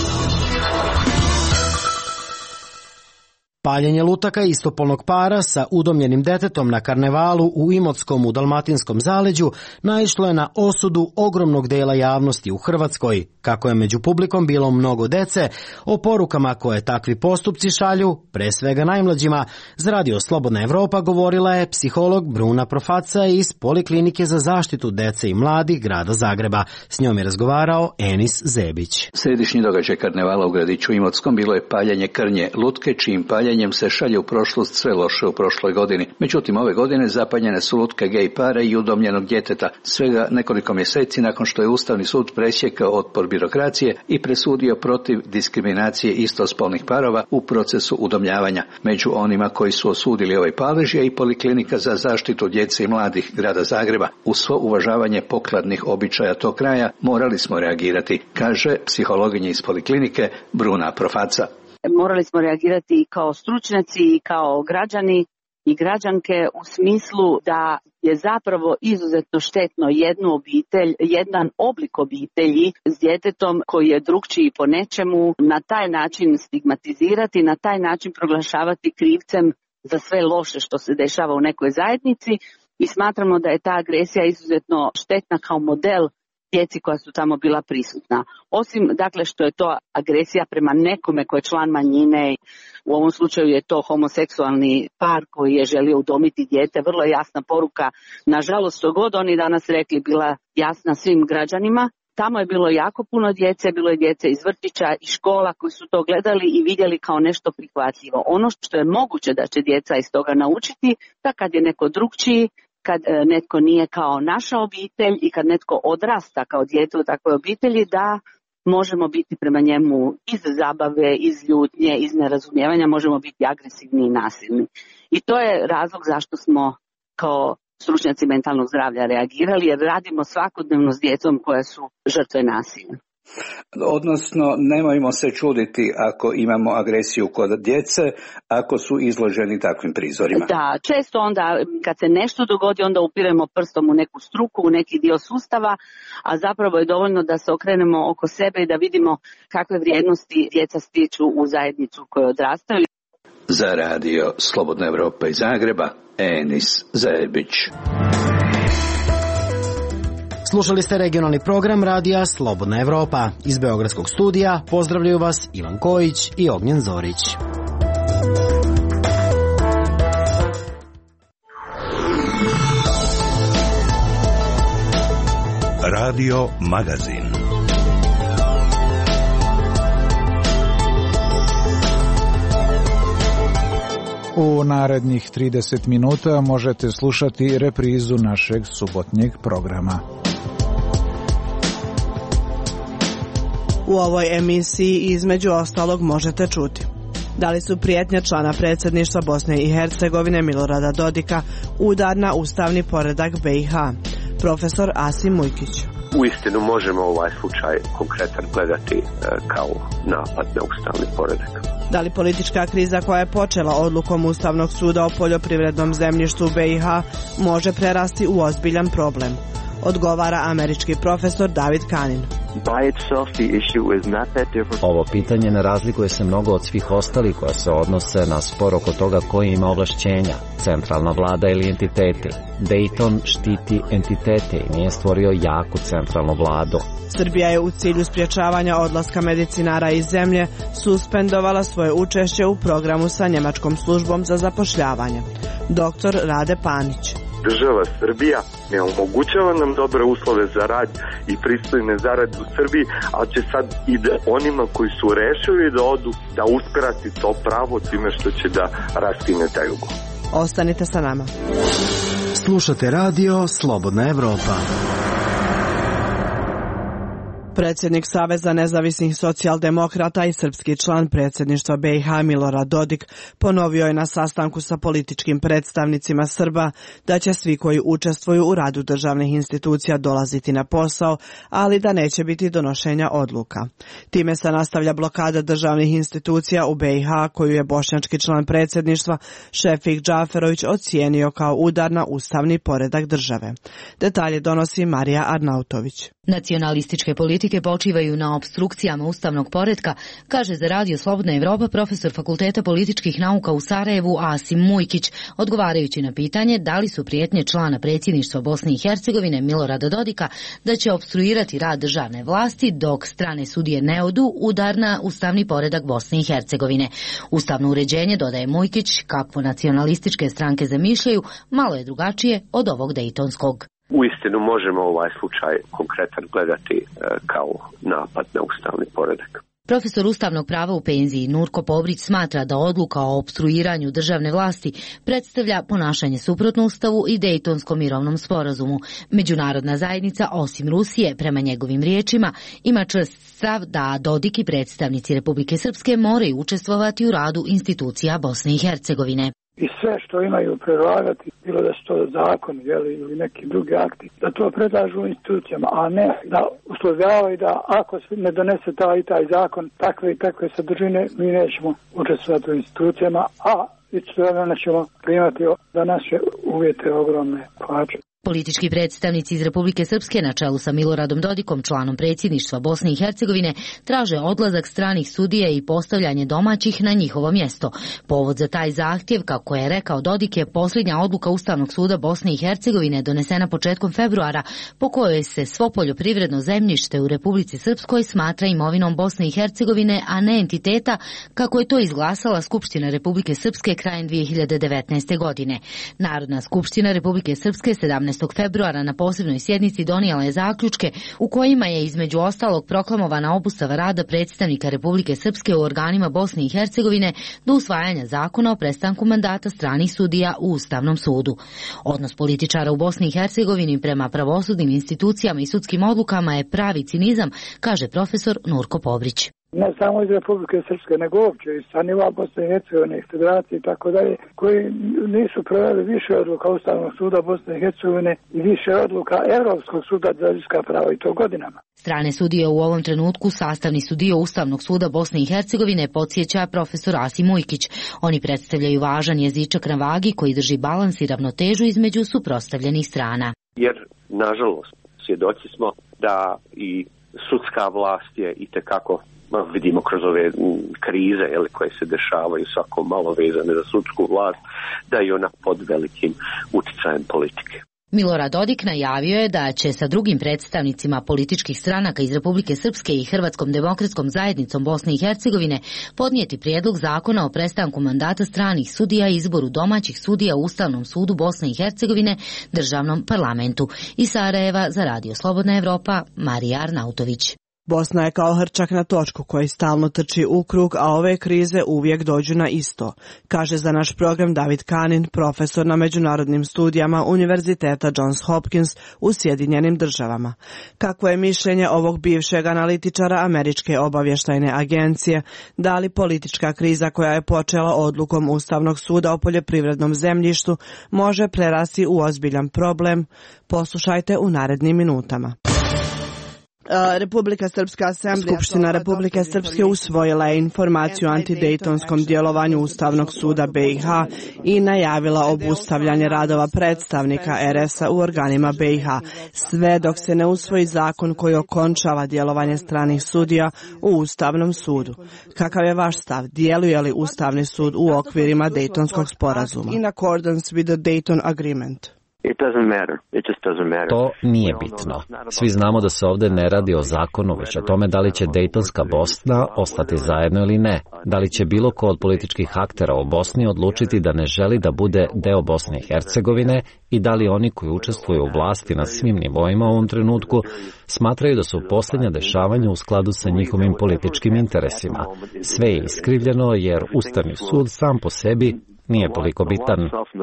Speaker 1: Paljenje lutaka istopolnog para sa udomljenim detetom na karnevalu u Imotskom u Dalmatinskom zaleđu naišlo je na osudu ogromnog dela javnosti u Hrvatskoj. Kako je među publikom bilo mnogo dece, o porukama koje takvi postupci šalju, pre svega najmlađima, za Radio Slobodna Evropa govorila je psiholog Bruna Profaca iz Poliklinike za zaštitu dece i mladih grada Zagreba. S njom je razgovarao Enis Zebić.
Speaker 7: Središnji događaj karnevala u gradiću Imotskom bilo je paljenje krnje lutke, čijim paljenjem se šalje u prošlost sve loše u prošloj godini. Međutim, ove godine zapaljene su lutke gej para i udomljenog djeteta. Svega nekoliko mjeseci nakon što je Ustavni sud presjekao otpor birokracije i presudio protiv diskriminacije istospolnih parova u procesu udomljavanja. Među onima koji su osudili ovaj palež je i Poliklinika za zaštitu djece i mladih grada Zagreba. Uz svo uvažavanje pokladnih običaja tog kraja morali smo reagirati, kaže psihologinja iz Poliklinike Bruna Profaca.
Speaker 9: Morali smo reagirati i kao stručnjaci i kao građani i građanke u smislu da je zapravo izuzetno štetno jednu obitelj, jedan oblik obitelji s djetetom koji je drukčiji po nečemu, na taj način stigmatizirati, na taj način proglašavati krivcem za sve loše što se dešava u nekoj zajednici i smatramo da je ta agresija izuzetno štetna kao model djeci koja su tamo bila prisutna. Osim, dakle, što je to agresija prema nekome koji je član manjine, u ovom slučaju je to homoseksualni par koji je želio udomiti dijete, vrlo je jasna poruka, nažalost, što god oni danas rekli, bila jasna svim građanima. Tamo je bilo jako puno djece, bilo je djece iz vrtića i škola koji su to gledali i vidjeli kao nešto prihvatljivo. Ono što je moguće da će djeca iz toga naučiti, da kad je neko drugčiji, kad netko nije kao naša obitelj i kad netko odrasta kao dijete u takvoj obitelji, da možemo biti prema njemu iz zabave, iz ljutnje, iz nerazumijevanja, možemo biti agresivni i nasilni. I to je razlog zašto smo kao stručnjaci mentalnog zdravlja reagirali, jer radimo svakodnevno s djecom koje su žrtve nasilja.
Speaker 7: Odnosno, nemojmo se čuditi ako imamo agresiju kod djece, ako su izloženi takvim prizorima.
Speaker 9: Da, često onda kad se nešto dogodi, onda upiremo prstom u neku struku, u neki dio sustava, a zapravo je dovoljno da se okrenemo oko sebe i da vidimo kakve vrijednosti djeca stiču u zajednicu koju odrastaju.
Speaker 7: Za radio Slobodna Evropa iz Zagreba, Enis Zajebić.
Speaker 1: Slušali ste regionalni program radija Slobodna Evropa. Iz Beogradskog studija pozdravljaju vas Ivan Kojić i Ognjen Zorić.
Speaker 8: Radio Magazin.
Speaker 10: U narednih trideset minuta možete slušati reprizu našeg subotnjeg programa.
Speaker 11: U ovoj emisiji između ostalog možete čuti: da li su prijetnje člana predsjedništva Bosne i Hercegovine Milorada Dodika udar na ustavni poredak B i H? Profesor Asim Mujkić.
Speaker 12: Uistinu možemo ovaj slučaj konkretan gledati kao napad na ustavni poredak.
Speaker 11: Da li politička kriza koja je počela odlukom Ustavnog suda o poljoprivrednom zemljištu u B i H može prerasti u ozbiljan problem? Odgovara američki profesor David Kanin.
Speaker 13: Ovo pitanje ne razlikuje se mnogo od svih ostalih koja se odnose na spor oko toga koji ima ovlašćenja, centralna vlada ili entiteti. Dayton štiti entitete i nije stvorio jaku centralnu vladu.
Speaker 11: Srbija je u cilju sprječavanja odlaska medicinara iz zemlje suspendovala svoje učešće u programu sa njemačkom službom za zapošljavanje. Doktor Rade Panić.
Speaker 6: Država Srbija ne omogućava nam dobre uslove za rad i pristojne zarade u Srbiji, ali će sad i da onima koji su rešili da odu da uskrati to pravo time što će da raskine taj ugovor.
Speaker 11: Ostanite sa nama.
Speaker 1: Slušate radio Slobodna Evropa.
Speaker 11: Predsjednik Saveza nezavisnih socijaldemokrata i srpski član predsjedništva B i H Milorad Dodik ponovio je na sastanku sa političkim predstavnicima Srba da će svi koji učestvuju u radu državnih institucija dolaziti na posao, ali da neće biti donošenja odluka. Time se nastavlja blokada državnih institucija u B i H koju je bošnjački član predsjedništva Šefik Džaferović ocijenio kao udar na ustavni poredak države. Detalje donosi Marija Arnautović.
Speaker 14: Nacionalističke politike počivaju na opstrukcijama ustavnog poretka, kaže za radio Slobodna Evropa profesor Fakulteta političkih nauka u Sarajevu Asim Mujkić, odgovarajući na pitanje da li su prijetnje člana predsjedništva Bosne i Hercegovine Milorada Dodika da će opstruirati rad državne vlasti dok strane sudije ne odu udar na ustavni poredak Bosne i Hercegovine. Ustavno uređenje, dodaje Mujkić, kakvo nacionalističke stranke zamišljaju, malo je drugačije od ovog dejtonskog.
Speaker 12: Uistinu možemo ovaj slučaj konkretan gledati kao napad na ustavni poredak.
Speaker 14: Profesor ustavnog prava u penziji Nurko Pobrić smatra da odluka o opstruiranju državne vlasti predstavlja ponašanje suprotno ustavu i Dejtonskom mirovnom sporazumu. Međunarodna zajednica, osim Rusije, prema njegovim riječima, ima čvrst stav da Dodik i predstavnici Republike Srpske moraju učestvovati u radu institucija Bosne i Hercegovine.
Speaker 15: I sve što imaju predlagati, bilo da su to zakon ili neki drugi akti, da to predlažu institucijama, a ne da uslovljavaju da ako se ne donese taj i taj zakon, takve i takve sadržine, mi nećemo učestvovati u institucijama, a istovremeno ćemo primati za naše uvjete ogromne plaće.
Speaker 14: Politički predstavnici iz Republike Srpske na čelu sa Miloradom Dodikom, članom predsjedništva Bosne i Hercegovine, traže odlazak stranih sudija i postavljanje domaćih na njihovo mjesto. Povod za taj zahtjev, kako je rekao Dodik, je posljednja odluka Ustavnog suda Bosne i Hercegovine donesena početkom februara, po kojoj se svo poljoprivredno zemljište u Republici Srpskoj smatra imovinom Bosne i Hercegovine, a ne entiteta, kako je to izglasala Skupština Republike Srpske krajem dvije hiljade devetnaeste. godine. Narodna skupština Republike Srpske sedamnaestog februara na posebnoj sjednici donijela je zaključke u kojima je između ostalog proklamovana obustava rada predstavnika Republike Srpske u organima Bosne i Hercegovine do usvajanja zakona o prestanku mandata stranih sudija u Ustavnom sudu. Odnos političara u Bosni i Hercegovini prema pravosudnim institucijama i sudskim odlukama je pravi cinizam, kaže profesor Nurko Pobrić.
Speaker 15: Ne samo iz Republike Srpske, nego uopće iz sa nivoa Bosne i Hercegovine, federacije i tako dalje, koji nisu proveli više odluka Ustavnog suda Bosne i Hercegovine i više odluka Europskog suda za ljudska prava i to godinama.
Speaker 14: Strane sudije u ovom trenutku sastavni su dio Ustavnog suda Bosne i Hercegovine, podsjeća profesor Asim Mujkić. Oni predstavljaju važan jezičak na vagi koji drži balans i ravnotežu između suprotstavljenih strana.
Speaker 12: Jer, nažalost, svjedoci smo da i sudska vlast je itekako, vidimo kroz ove krize jeli, koje se dešavaju svako malo vezane za sudsku vlast, da je ona pod velikim uticajem politike.
Speaker 14: Milorad Dodik najavio je da će sa drugim predstavnicima političkih stranaka iz Republike Srpske i Hrvatskom demokratskom zajednicom Bosne i Hercegovine podnijeti prijedlog zakona o prestanku mandata stranih sudija i izboru domaćih sudija u Ustavnom sudu Bosne i Hercegovine, državnom parlamentu. Iz Sarajeva za Radio Slobodna Evropa, Marija Arnautović.
Speaker 11: Bosna je kao hrčak na točku koji stalno trči u krug, a ove krize uvijek dođu na isto, kaže za naš program David Kanin, profesor na međunarodnim studijama Univerziteta Johns Hopkins u Sjedinjenim državama. Kako je mišljenje ovog bivšeg analitičara Američke obavještajne agencije, da li politička kriza koja je počela odlukom Ustavnog suda o poljoprivrednom zemljištu može prerasti u ozbiljan problem? Poslušajte u narednim minutama. Republika Srpska asamblea, Skupština Republike Srpske usvojila je informaciju o antidejtonskom djelovanju Ustavnog suda B i H i najavila obustavljanje radova predstavnika R S-a u organima B i H, sve dok se ne usvoji zakon koji okončava djelovanje stranih sudija u Ustavnom sudu. Kakav je vaš stav? Djeluje li Ustavni sud u okvirima Dejtonskog sporazuma? In accordance with the Dayton Agreement.
Speaker 13: To nije bitno. Svi znamo da se ovdje ne radi o zakonu, već o tome da li će Dejtonska Bosna ostati zajedno ili ne. Da li će bilo ko od političkih aktera u Bosni odlučiti da ne želi da bude deo Bosne i Hercegovine i da li oni koji učestvuju u vlasti na svim nivoima u ovom trenutku smatraju da su posljednja dešavanja u skladu sa njihovim političkim interesima. Sve je iskrivljeno jer Ustavni sud sam po sebi nije toliko bitan.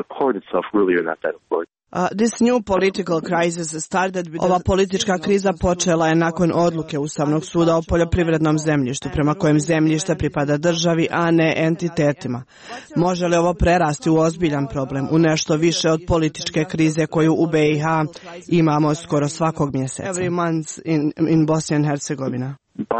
Speaker 11: Uh, this new political crisis started with Ova politička kriza počela je nakon odluke Ustavnog suda o poljoprivrednom zemljištu, prema kojem zemljište pripada državi, a ne entitetima. Može li ovo prerasti u ozbiljan problem, u nešto više od političke krize koju u B i H imamo skoro svakog mjeseca? Every month in, in Bosnia and Herzegovina.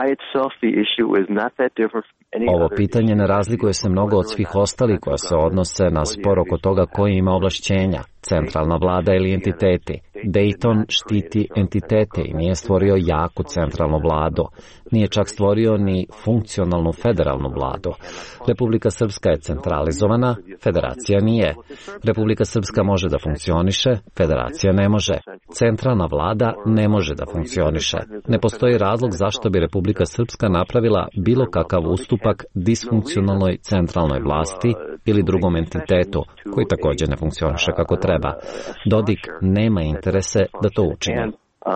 Speaker 13: Ovo pitanje ne razlikuje se mnogo od svih ostalih koja se odnose na spor oko toga koji ima ovlašćenja, centralna vlada ili entiteti. Dayton štiti entitete i nije stvorio jaku centralnu vladu. Nije čak stvorio ni funkcionalnu federalnu vladu. Republika Srpska je centralizovana, federacija nije. Republika Srpska može da funkcioniše, federacija ne može. Centralna vlada ne može da funkcioniše. Ne postoji razlog zašto bi Republika Srpska napravila bilo kakav ustupak disfunkcionalnoj centralnoj vlasti ili drugom entitetu, koji također ne funkcioniše kako treba. Dodik nema interese da to učini.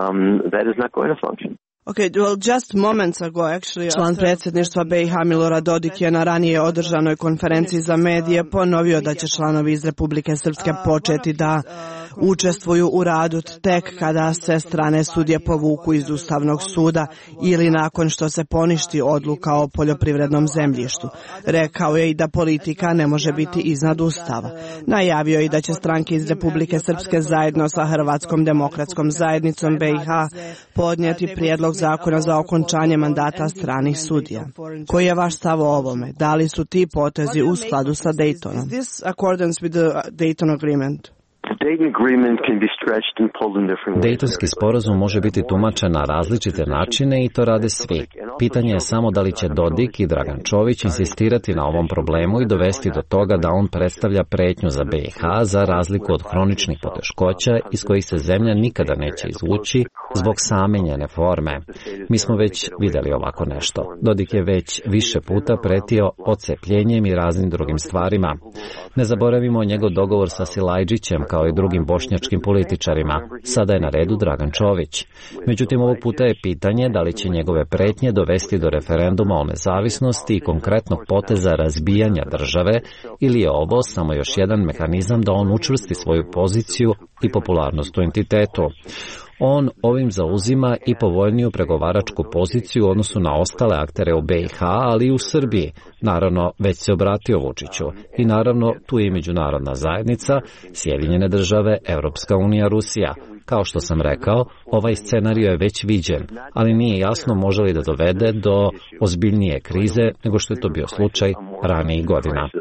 Speaker 11: Okay, well, just moments ago, actually, član predsjedništva B i H Milorad Dodik je na ranije održanoj konferenciji za medije ponovio da će članovi iz Republike Srpske početi da učestvuju u radu tek kada se strane sudije povuku iz Ustavnog suda ili nakon što se poništi odluka o poljoprivrednom zemljištu. Rekao je i da politika ne može biti iznad Ustava. Najavio je i da će stranke iz Republike Srpske zajedno sa Hrvatskom demokratskom zajednicom B i H podnijeti prijedlog zakona za okončanje mandata stranih sudija. Koji je vaš stav o ovome? Da li su ti potezi u skladu sa Daytonom? Is this accordance with the Dayton agreement?
Speaker 13: Dejtonski sporazum može biti tumačen na različite načine i to rade svi. Pitanje je samo da li će Dodik i Dragan Čović insistirati na ovom problemu i dovesti do toga da on predstavlja pretnju za B i H za razliku od hroničnih poteškoća iz kojih se zemlja nikada neće izvući zbog same njene forme. Mi smo već vidjeli ovako nešto. Dodik je već više puta pretio odcepljenjem i raznim drugim stvarima. Ne zaboravimo njegov dogovor sa Silajdžićem kao i drugim bošnjačkim političarima. Sada je na redu Dragan Čović. Međutim, ovog puta je pitanje da li će njegove pretnje dovesti do referenduma o nezavisnosti i konkretnog poteza razbijanja države ili je ovo samo još jedan mehanizam da on učvrsti svoju poziciju i popularnost u entitetu. On ovim zauzima i povoljniju pregovaračku poziciju u odnosu na ostale aktere u B i H, ali i u Srbiji. Naravno, već se obratio Vučiću. I naravno, tu je i međunarodna zajednica, Sjedinjene države, Europska unija, Rusija. Kao što sam rekao, ovaj scenario je već viđen, ali nije jasno može li da dovede do ozbiljnije krize nego što je to bio slučaj ranijih godina.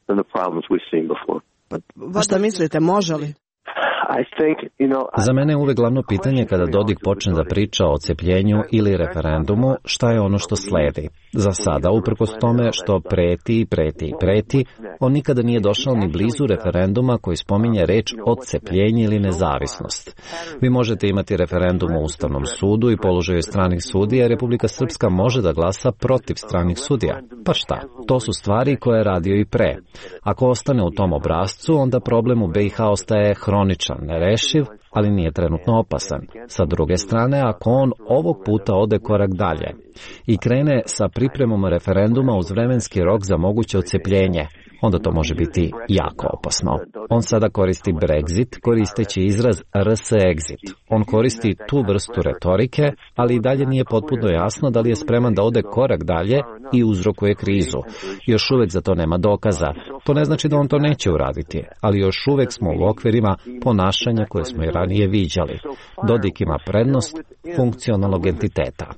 Speaker 11: Pa šta mislite, može li?
Speaker 13: Za mene je uvek glavno pitanje kada Dodik počne da priča o odcepljenju ili referendumu, šta je ono što sledi. Za sada, uprkos tome što preti i preti i preti, on nikada nije došao ni blizu referenduma koji spominje reč odcepljenje ili nezavisnost. Vi možete imati referendum u Ustavnom sudu i položaju stranih sudija, Republika Srpska može da glasa protiv stranih sudija. Pa šta? To su stvari koje je radio i pre. Ako ostane u tom obrascu, onda problem u B i H ostaje hroničan, nerešiv, ali nije trenutno opasan. Sa druge strane, ako on ovog puta ode korak dalje i krene sa pripremom referenduma uz vremenski rok za moguće odcepljenje, onda to može biti jako opasno. On sada koristi Brexit, koristeći izraz R S exit. On koristi tu vrstu retorike, ali i dalje nije potpuno jasno da li je spreman da ode korak dalje i uzrokuje krizu. Još uvek za to nema dokaza. To ne znači da on to neće uraditi, ali još uvek smo u okvirima ponašanja koje smo i ranije viđali. Dodik ima prednost funkcionalnog entiteta.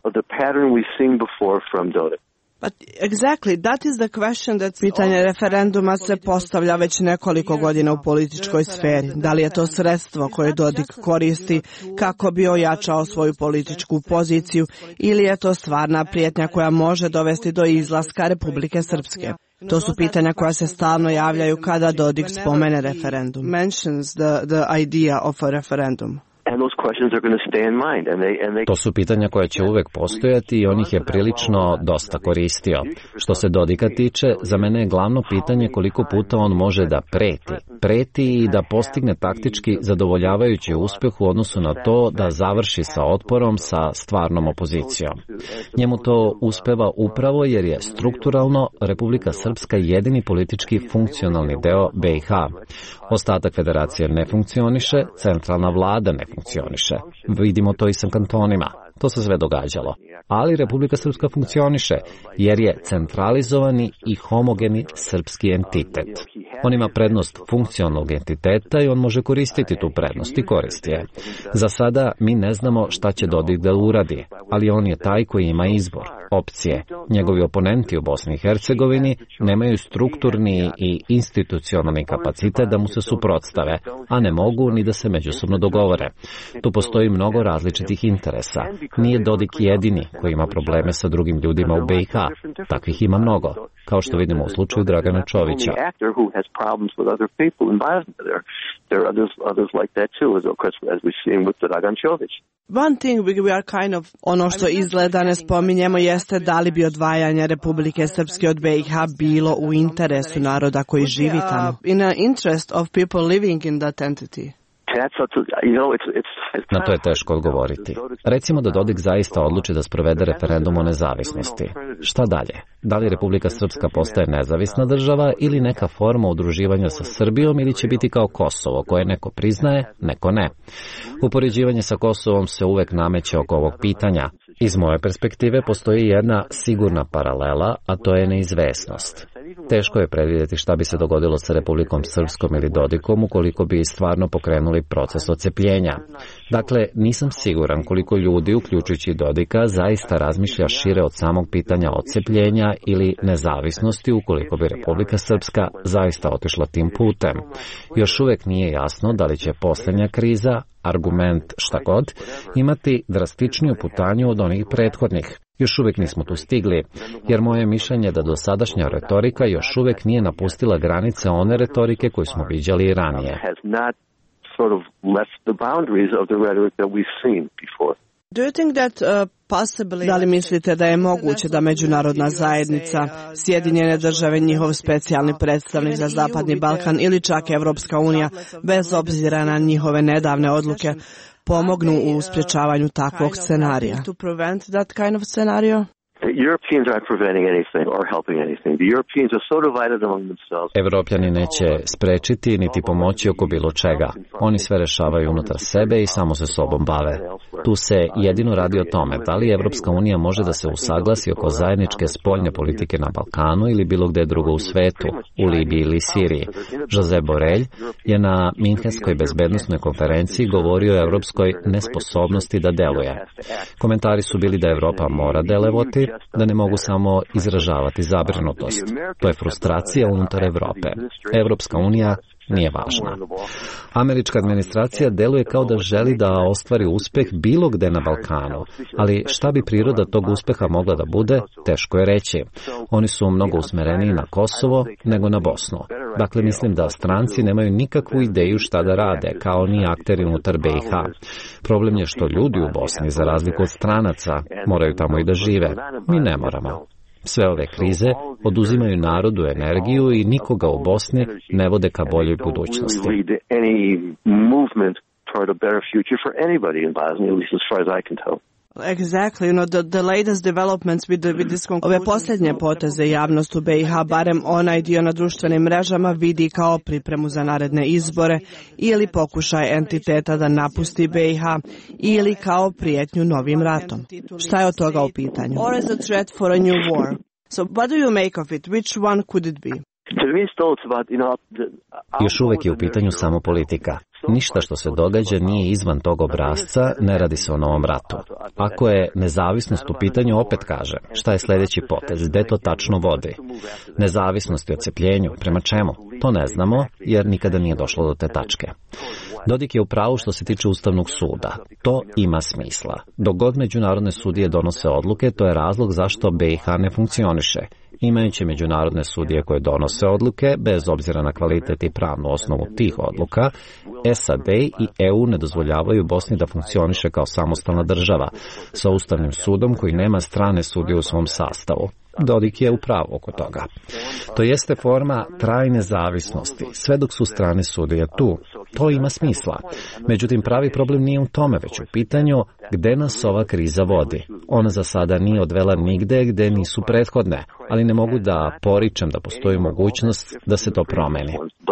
Speaker 11: But exactly, that is the question that pitanje referenduma se postavlja već nekoliko godina u političkoj sferi. Da li je to sredstvo koje Dodik koristi kako bi ojačao svoju političku poziciju ili je to stvarna prijetnja koja može dovesti do izlaska Republike Srpske? To su pitanja koja se stalno javljaju kada Dodik spomene referendum. Mentions the, the idea of a referendum.
Speaker 13: To su pitanja koja će uvek postojati i on ih je prilično dosta koristio. Što se Dodika tiče, za mene je glavno pitanje koliko puta on može da preti. Preti i da postigne taktički zadovoljavajući uspeh u odnosu na to da završi sa otporom sa stvarnom opozicijom. Njemu to uspeva upravo jer je strukturalno Republika Srpska jedini politički funkcionalni deo B i H. Ostatak federacije ne funkcioniše, centralna vlada ne funkcioniše. Vidimo to i sa kantonima. To se sve događalo. Ali Republika Srpska funkcioniše, jer je centralizovani i homogeni srpski entitet. On ima prednost funkcionalnog entiteta i on može koristiti tu prednost i koristi je. Za sada mi ne znamo šta će Dodik da uradi, ali on je taj koji ima izbor, opcije. Njegovi oponenti u Bosni i Hercegovini nemaju strukturni i institucionalni kapacitet da mu se suprotstave, a ne mogu ni da se međusobno dogovore. Tu postoji mnogo različitih interesa. Nije Dodik jedini koji ima probleme sa drugim ljudima u B i H. Takvih ima mnogo, kao što vidimo u slučaju Dragana Čovića.
Speaker 11: One thing we are kind of, ono što izgleda ne spominjemo jeste da li bi odvajanje Republike Srpske od B i H bilo u interesu naroda koji živi tamo. In the interest of people living in that entity.
Speaker 13: Na to je teško odgovoriti. Recimo da Dodik zaista odluči da sprovede referendum o nezavisnosti. Šta dalje? Da li Republika Srpska postaje nezavisna država ili neka forma udruživanja sa Srbijom ili će biti kao Kosovo, koje neko priznaje, neko ne? Upoređivanje sa Kosovom se uvek nameće oko ovog pitanja. Iz moje perspektive postoji jedna sigurna paralela, a to je neizvesnost. Teško je predvidjeti šta bi se dogodilo sa Republikom Srpskom ili Dodikom ukoliko bi stvarno pokrenuli proces odcepljenja. Dakle, nisam siguran koliko ljudi, uključujući Dodika, zaista razmišlja šire od samog pitanja odcepljenja ili nezavisnosti ukoliko bi Republika Srpska zaista otišla tim putem. Još uvijek nije jasno da li će posljednja kriza, argument šta god, imati drastičniju putanju od onih prethodnih. Još uvijek nismo tu stigli, jer moje mišljenje da dosadašnja retorika još uvijek nije napustila granice one retorike koju smo viđali i ranije.
Speaker 11: Da li mislite da je moguće da međunarodna zajednica, Sjedinjene države, njihov specijalni predstavnik za Zapadni Balkan ili čak Evropska unija, bez obzira na njihove nedavne odluke, pomognu u sprječavanju takvog scenarija?
Speaker 13: Evropljani neće sprečiti niti pomoći oko bilo čega. Oni sve rešavaju unutar sebe i samo se sobom bave. Tu se jedino radi o tome da li Evropska unija može da se usaglasi oko zajedničke spoljne politike na Balkanu ili bilo gde drugo u svetu, u Libiji ili Siriji. Josep Borrell je na Minhenskoj bezbednosnoj konferenciji govorio o evropskoj nesposobnosti da deluje. Komentari su bili da Evropa mora delovati, da ne mogu samo izražavati zabrinutost. To je frustracija unutar Evrope. Evropska unija nije važna. Američka administracija deluje kao da želi da ostvari uspeh bilo gde na Balkanu, ali šta bi priroda tog uspeha mogla da bude, teško je reći. Oni su mnogo usmereniji na Kosovo nego na Bosnu. Dakle, mislim da stranci nemaju nikakvu ideju šta da rade, kao ni akteri unutar B i H. Problem je što ljudi u Bosni, za razliku od stranaca, moraju tamo i da žive. Mi ne moramo. Sve ove krize oduzimaju narodu energiju i nikoga u Bosni ne vode ka boljoj budućnosti.
Speaker 11: Exactly, you know, the, the latest developments with the, with this... Ove posljednje poteze javnost u B i H, barem onaj dio na društvenim mrežama, vidi kao pripremu za naredne izbore ili pokušaj entiteta da napusti B i H ili kao prijetnju novim ratom. Šta je od toga u pitanju? Or as a threat for a new war. So what do you make of it? Which one could it be?
Speaker 13: Još uvijek je u pitanju samo politika. Ništa što se događa nije izvan tog obrasca, ne radi se o novom ratu. Ako je nezavisnost u pitanju, opet kažem, šta je sljedeći potez, gde to tačno vodi? Nezavisnost i odcepljenju, prema čemu? To ne znamo, jer nikada nije došlo do te tačke. Dodik je u pravu što se tiče Ustavnog suda. To ima smisla. Dok god međunarodne sudije donose odluke, to je razlog zašto B i H ne funkcioniše. Imajući međunarodne sudije koje donose odluke, bez obzira na kvalitet i pravnu osnovu tih odluka, S A D i E U ne dozvoljavaju Bosni da funkcioniše kao samostalna država, sa Ustavnim sudom koji nema strane sudije u svom sastavu. Dodik je u pravu oko toga. To jeste forma trajne zavisnosti, sve dok su strane sudije tu. To ima smisla. Međutim, pravi problem nije u tome, već u pitanju gde nas ova kriza vodi. Ona za sada nije odvela nigde gde nisu prethodne, ali ne mogu da poričem da postoji mogućnost da se to promeni.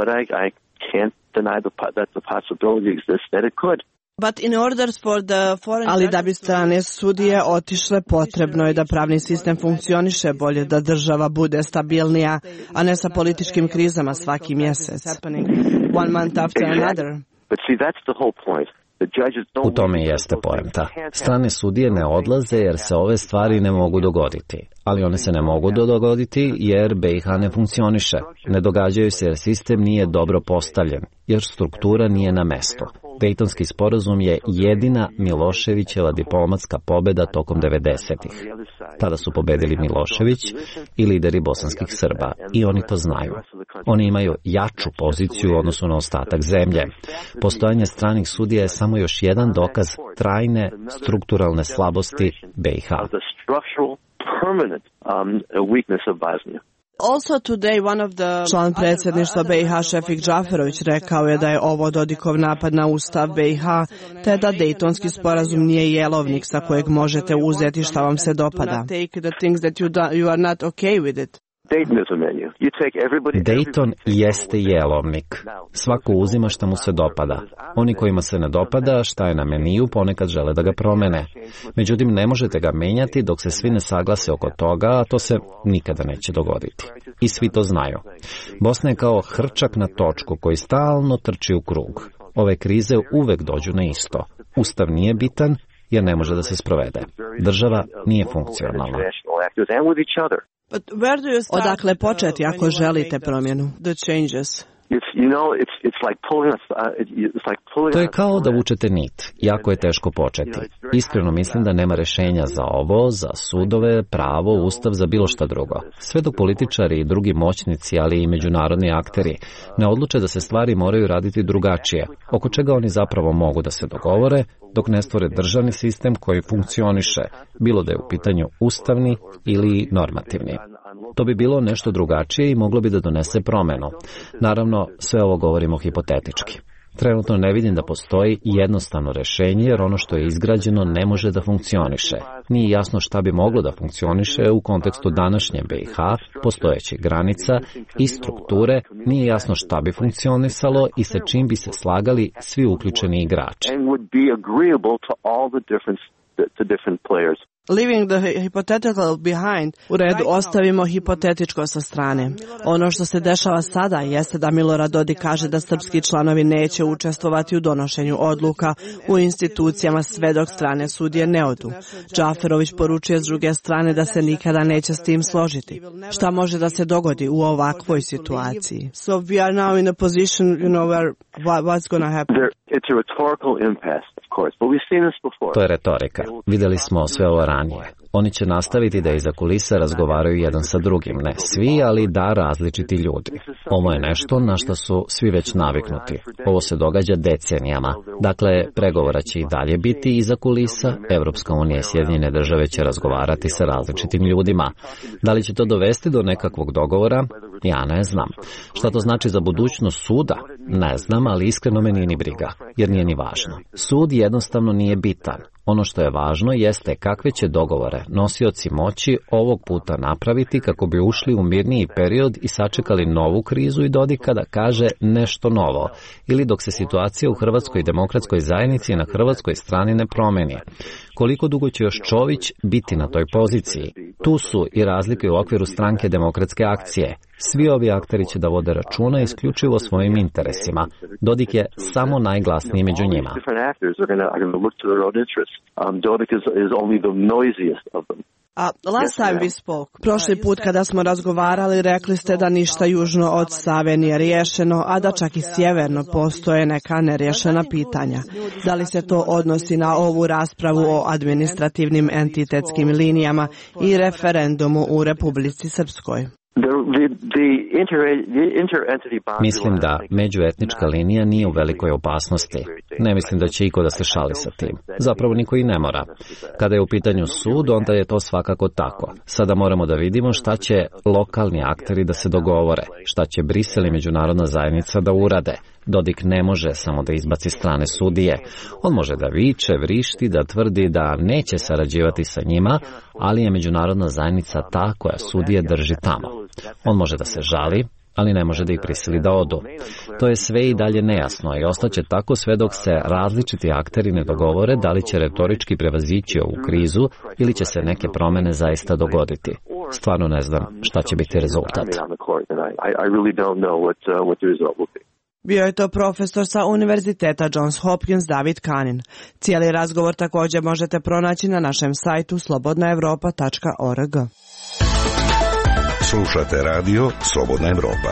Speaker 11: But in order for the foreign... Ali da bi strane sudije otišle, potrebno je da pravni sistem funkcioniše bolje, da država bude stabilnija, a ne sa političkim krizama svaki mjesec. One month after another.
Speaker 13: U tome jeste poenta. Strane sudije ne odlaze jer se ove stvari ne mogu dogoditi. Ali one se ne mogu dogoditi jer B i H ne funkcioniše. Ne događaju se jer sistem nije dobro postavljen, jer struktura nije na mestu. Dejtonski sporazum je jedina Miloševićeva diplomatska pobjeda tokom devedesetih. Tada su pobedili Milošević i lideri bosanskih Srba i oni to znaju. Oni imaju jaču poziciju u odnosu na ostatak zemlje. Postojanje stranih sudija je samo još jedan dokaz trajne strukturalne slabosti B i H.
Speaker 11: Also today one of the... Član predsjedništva B i H Šefik Džaferović rekao je da je ovo Dodikov napad na ustav B i H, te da Dejtonski sporazum nije jelovnik sa kojeg možete uzeti šta vam se dopada.
Speaker 13: Dayton jeste jelovnik. Svako uzima šta mu se dopada. Oni kojima se ne dopada šta je na meniju ponekad žele da ga promene. Međutim, ne možete ga menjati dok se svi ne saglase oko toga, a to se nikada neće dogoditi. I svi to znaju. Bosna je kao hrčak na točku koji stalno trči u krug. Ove krize uvek dođu na isto. Ustav nije bitan jer ne može da se sprovede. Država nije funkcionalna.
Speaker 11: Odakle početi ako želite promjenu? The changes.
Speaker 13: To je kao da vučete nit. Jako je teško početi. Iskreno mislim da nema rešenja za ovo, za sudove, pravo, ustav, za bilo šta drugo. Sve dok političari i drugi moćnici, ali i međunarodni akteri, ne odluče da se stvari moraju raditi drugačije, oko čega oni zapravo mogu da se dogovore, dok ne stvore državni sistem koji funkcioniše, bilo da je u pitanju ustavni ili normativni. To bi bilo nešto drugačije i moglo bi da donese promenu. Naravno, sve ovo govorimo hipotetički. Trenutno ne vidim da postoji jednostavno rešenje, jer ono što je izgrađeno ne može da funkcioniše. Nije jasno šta bi moglo da funkcioniše u kontekstu današnje B i H, postojećih granica i strukture, nije jasno šta bi funkcionisalo i sa čim bi se slagali svi uključeni igrači.
Speaker 11: Leaving the hypothetical behind. U redu, ostavimo hipotetičko sa strane. Ono što se dešava sada jeste da Milorad Dodik kaže da srpski članovi neće učestvovati u donošenju odluka u institucijama sve dok strane sudije ne odu. Džaferović poručuje s druge strane da se nikada neće s tim složiti. Šta može da se dogodi u ovakvoj situaciji? So we are now in a position, you know, where what, what's going to happen?
Speaker 12: It's a rhetorical impasse, of course, but we've seen this before.
Speaker 13: To je retorika. Videli smo sve ovo ranije. Oni će nastaviti da iza kulisa razgovaraju jedan sa drugim. Ne svi, ali da različiti ljudi. Ovo je nešto na što su svi već naviknuti. Ovo se događa decenijama. Dakle, pregovora će i dalje biti iza kulisa. Evropska unija i Sjedinjene države će razgovarati sa različitim ljudima. Da li će to dovesti do nekakvog dogovora? Ja ne znam. Šta to znači za budućnost suda? Ne znam, ali iskreno me nije ni briga, jer nije ni važno. Sud jednostavno nije bitan. Ono što je važno jeste kakve će dogovore nosioci moći ovog puta napraviti kako bi ušli u mirniji period i sačekali novu krizu i Dodika da kaže nešto novo, ili dok se situacija u Hrvatskoj demokratskoj zajednici i na hrvatskoj strani ne promeni. Koliko dugo će još Čović biti na toj poziciji? Tu su i razlike u okviru stranke Demokratske akcije. Svi ovi akteri će da vode računa isključivo svojim interesima. Dodik je samo najglasniji među njima.
Speaker 11: Uh, last time we spoke. Prošli put kada smo razgovarali rekli ste da ništa južno od Save nije riješeno, a da čak i sjeverno postoje neka neriješena pitanja. Da li se to odnosi na ovu raspravu o administrativnim entitetskim linijama i referendumu u Republici Srpskoj?
Speaker 13: Mislim da međuetnička linija nije u velikoj opasnosti. Ne mislim da će iko da se šali sa tim. Zapravo niko i ne mora. Kada je u pitanju sud, onda je to svakako tako. Sada moramo da vidimo šta će lokalni akteri da se dogovore, šta će Brisel i međunarodna zajednica da urade. Dodik ne može samo da izbaci strane sudije. On može da viče, vrišti, da tvrdi da neće sarađivati sa njima, ali je međunarodna zajednica ta koja sudije drži tamo. On može da se žali, ali ne može da ih prisili da odu. To je sve i dalje nejasno i ostaće tako sve dok se različiti akteri ne dogovore da li će retorički prevazići ovu krizu ili će se neke promene zaista dogoditi. Stvarno ne znam šta će biti rezultat.
Speaker 11: Bio je to profesor sa Univerziteta Johns Hopkins David Kanin. Cijeli razgovor također možete pronaći na našem sajtu slobodna evropa tačka org.
Speaker 8: Slušate radio Slobodna Evropa.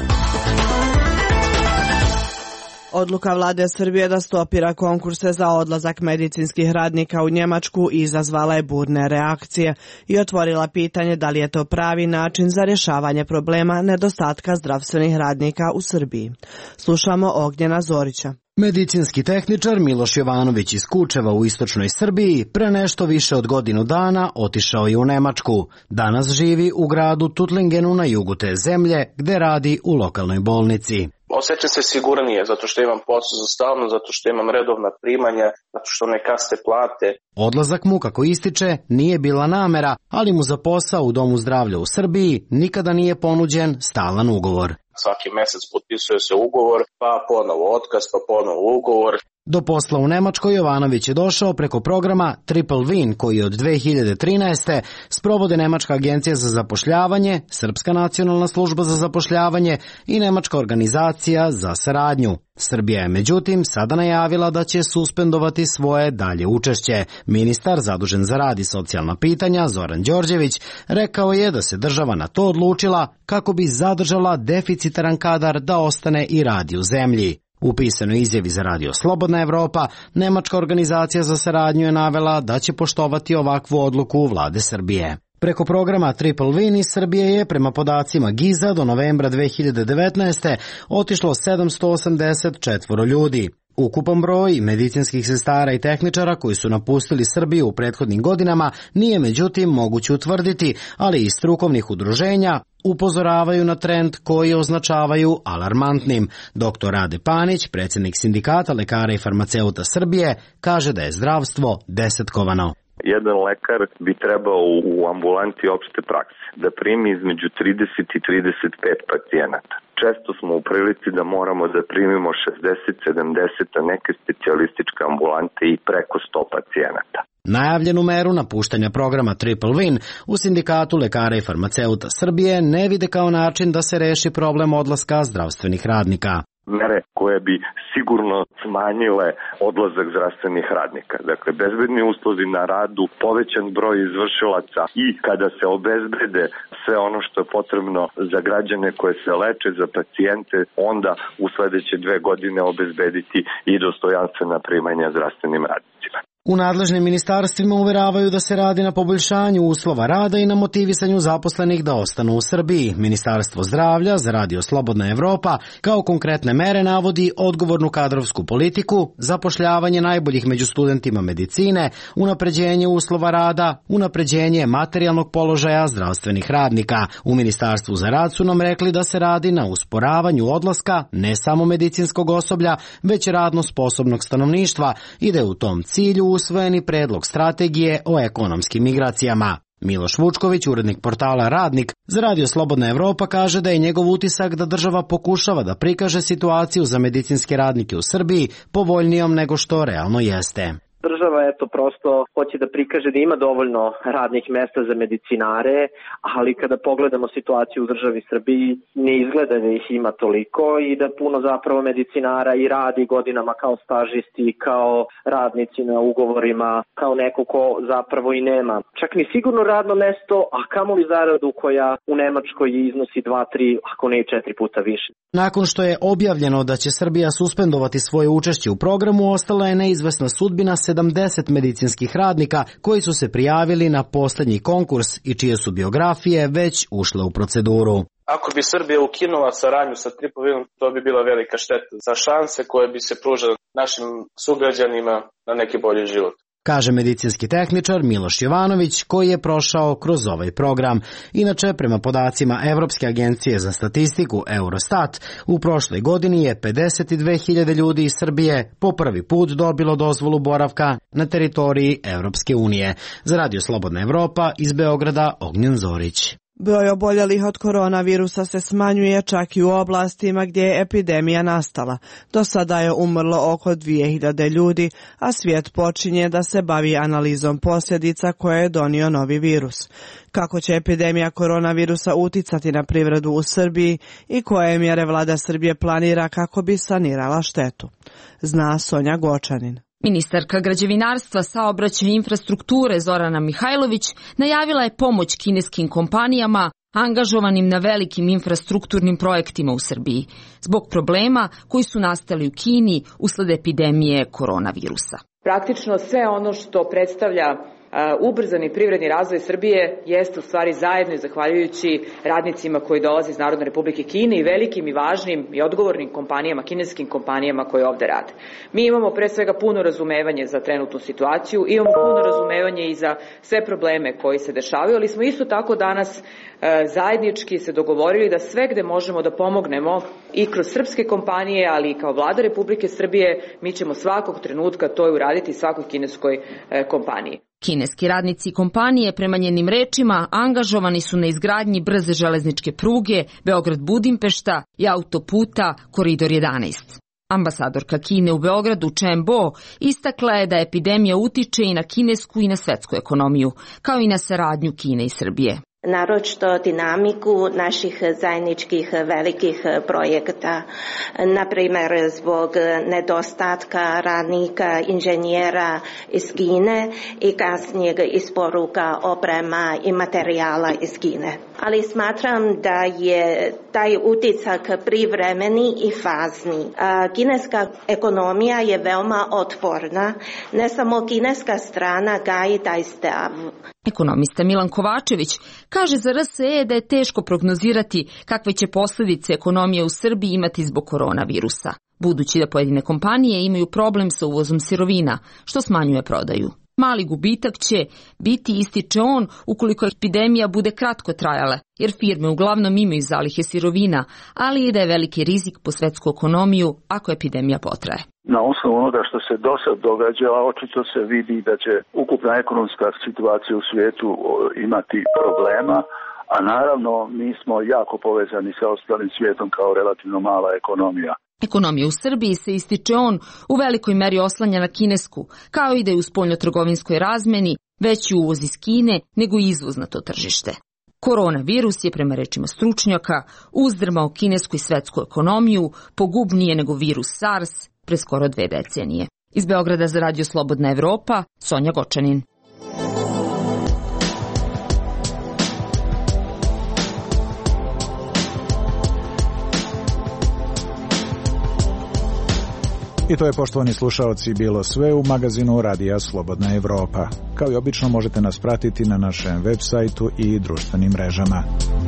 Speaker 11: Odluka vlade Srbije da stopira konkurse za odlazak medicinskih radnika u Njemačku izazvala je burne reakcije i otvorila pitanje da li je to pravi način za rješavanje problema nedostatka zdravstvenih radnika u Srbiji. Slušamo Ognjena Zorića.
Speaker 1: Medicinski tehničar Miloš Jovanović iz Kučeva u istočnoj Srbiji pre nešto više od godinu dana otišao je u Nemačku. Danas živi u gradu Tuttlingenu na jugu te zemlje gde radi u lokalnoj bolnici.
Speaker 4: osjećam se sigurnije, zato što imam posao za stalno, zato što imam redovna primanja, zato što ne kasne plate.
Speaker 1: Odlazak mu, kako ističe, nije bila namera, ali mu za posao u Domu zdravlja u Srbiji nikada nije ponuđen stalan ugovor.
Speaker 4: Svaki mesec potpisuje se ugovor, pa ponovo otkaz, pa ponovo ugovor.
Speaker 1: Do posla u Nemačkoj Jovanović je došao preko programa Triple Win, koji od dve hiljade trinaeste. sprovode Nemačka agencija za zapošljavanje, Srpska nacionalna služba za zapošljavanje i Nemačka organizacija za saradnju. Srbija je međutim sada najavila da će suspendovati svoje dalje učešće. Ministar zadužen za rad i socijalna pitanja Zoran Đorđević rekao je da se država na to odlučila kako bi zadržala deficitaran kadar da ostane i radi u zemlji. U pisanoj izjavi za Radio Slobodna Evropa, Nemačka organizacija za saradnju je navela da će poštovati ovakvu odluku vlade Srbije. Preko programa Triple Win iz Srbije je, prema podacima Giza, do novembra dve hiljade devetnaeste. otišlo sedamsto osamdeset četvoro ljudi. Ukupan broj medicinskih sestara i tehničara koji su napustili Srbiju u prethodnim godinama nije međutim moguće utvrditi, ali iz strukovnih udruženja upozoravaju na trend koji označavaju alarmantnim. Doktor Rade Panić, predsjednik Sindikata lekara i farmaceuta Srbije, kaže da je zdravstvo desetkovano.
Speaker 16: Jedan lekar bi trebao u ambulanti opšte prakse da primi između trideset i trideset pet pacijenata. Često smo u prilici da moramo da primimo šezdeset sedamdeset, a neke specijalističke ambulante i preko sto pacijenata.
Speaker 1: Najavljenu meru napuštanja programa Triple Win u Sindikatu lekara i farmaceuta Srbije ne vide kao način da se reši problem odlaska zdravstvenih radnika.
Speaker 16: Mere koje bi sigurno smanjile odlazak zdravstvenih radnika. Dakle, bezbedni uslovi na radu, povećan broj izvršilaca i kada se obezbede sve ono što je potrebno za građane koje se leče, za pacijente, onda u sledeće dve godine obezbediti i dostojanstvena primanja zdravstvenim radnicima.
Speaker 1: U nadležnim ministarstvima uveravaju da se radi na poboljšanju uslova rada i na motivisanju zaposlenih da ostanu u Srbiji. Ministarstvo zdravlja za Radio Slobodna Evropa kao konkretne mere navodi odgovornu kadrovsku politiku, zapošljavanje najboljih među studentima medicine, unapređenje uslova rada, unapređenje materijalnog položaja zdravstvenih radnika. U Ministarstvu za rad su nam rekli da se radi na usporavanju odlaska ne samo medicinskog osoblja, već radno sposobnog stanovništva i da je u tom cilju usvojeni predlog strategije o ekonomskim migracijama. Miloš Vučković, urednik portala Radnik za Radio Slobodna Evropa, kaže da je njegov utisak da država pokušava da prikaže situaciju za medicinske radnike u Srbiji povoljnijom nego što realno jeste.
Speaker 17: Država eto prosto hoće da prikaže da ima dovoljno radnih mesta za medicinare, ali kada pogledamo situaciju u državi Srbiji ne izgleda da ih ima toliko i da puno zapravo medicinara i radi godinama kao stažisti, kao radnici na ugovorima, kao neko ko zapravo i nema čak ni sigurno radno mesto, a kamoli zaradu koja u Nemačkoj iznosi dva, tri, ako ne i četiri puta više.
Speaker 1: Nakon što je objavljeno da će Srbija suspendovati svoje učešće u programu, ostala je neizvesna sudbina sedamdeset medicinskih radnika koji su se prijavili na poslednji konkurs i čije su biografije već ušle u proceduru.
Speaker 4: Ako bi Srbija ukinula saradnju sa Triple Winom, to bi bila velika šteta za šanse koje bi se pružale našim sugrađanima na neki bolji život,
Speaker 1: kaže medicinski tehničar Miloš Jovanović, koji je prošao kroz ovaj program. Inače, prema podacima Evropske agencije za statistiku Eurostat, u prošloj godini je pedeset dve hiljade ljudi iz Srbije po prvi put dobilo dozvolu boravka na teritoriji Evropske unije. Za Radio Slobodna Evropa iz Beograda Ognjen Zorić.
Speaker 11: Broj oboljelih od koronavirusa se smanjuje čak i u oblastima gdje je epidemija nastala. Do sada je umrlo oko dvije hiljade ljudi, a svijet počinje da se bavi analizom posljedica koje je donio novi virus. Kako će epidemija koronavirusa uticati na privredu u Srbiji i koje mjere vlada Srbije planira kako bi sanirala štetu? Zna Sonja Gočanin.
Speaker 18: Ministarka građevinarstva, saobraćaja i infrastrukture Zorana Mihajlović najavila je pomoć kineskim kompanijama angažovanim na velikim infrastrukturnim projektima u Srbiji zbog problema koji su nastali u Kini usled epidemije koronavirusa.
Speaker 19: Praktično sve ono što predstavlja ubrzani privredni razvoj Srbije jeste u stvari zajedno i zahvaljujući radnicima koji dolaze iz Narodne Republike Kine i velikim i važnim i odgovornim kompanijama, kineskim kompanijama koje ovde rade. Mi imamo pre svega puno razumevanje za trenutnu situaciju, imamo puno razumevanje i za sve probleme koji se dešavaju, ali smo isto tako danas zajednički se dogovorili da sve gde možemo da pomognemo i kroz srpske kompanije, ali i kao vlada Republike Srbije, mi ćemo svakog trenutka to i uraditi svakoj kineskoj kompaniji.
Speaker 18: Kineski radnici i kompanije, prema njenim rečima, angažovani su na izgradnji brze železničke pruge Beograd-Budimpešta i autoputa Koridor jedanaest. Ambasadorka Kine u Beogradu Chen Bo istakla je da epidemija utiče i na kinesku i na svetsku ekonomiju, kao i na saradnju Kine i Srbije.
Speaker 20: Naročito dinamiku naših zajedničkih velikih projekata, na primjer zbog nedostatka radnika, inženjera iz Kine i kasnijeg isporuka oprema i materijala iz Kine. Ali smatram da je taj uticak privremeni i fazni. Kineska ekonomija je veoma otporna, ne samo kineska strana gaji taj stav.
Speaker 18: Ekonomista Milan Kovačević kaže za R S E da je teško prognozirati kakve će posljedice ekonomije u Srbiji imati zbog koronavirusa, budući da pojedine kompanije imaju problem sa uvozom sirovina, što smanjuje prodaju. Mali gubitak će biti, ističe on, ukoliko epidemija bude kratko trajala, jer firme uglavnom imaju zalihe sirovina, ali i da je veliki rizik po svetsku ekonomiju ako epidemija potraje.
Speaker 21: Na osnovu onoga što se do sad događa, očito se vidi da će ukupna ekonomska situacija u svijetu imati problema, a naravno mi smo jako povezani sa ostalim svijetom kao relativno mala ekonomija.
Speaker 18: Ekonomija u Srbiji, se ističe on, u velikoj meri oslanja na kinesku, kao i da je u spoljnotrgovinskoj razmeni veći uvoz iz Kine nego izvoz na to tržište. Koronavirus je, prema rečima stručnjaka, uzdrmao kinesku i svetsku ekonomiju, pogubnije nego virus SARS pre skoro dve decenije. Iz Beograda za Radio Slobodna Evropa, Sonja Gočanin.
Speaker 10: I to je, poštovani slušaoci, bilo sve u magazinu Radija Slobodna Evropa. Kao i obično možete nas pratiti na našem web sajtu i društvenim mrežama.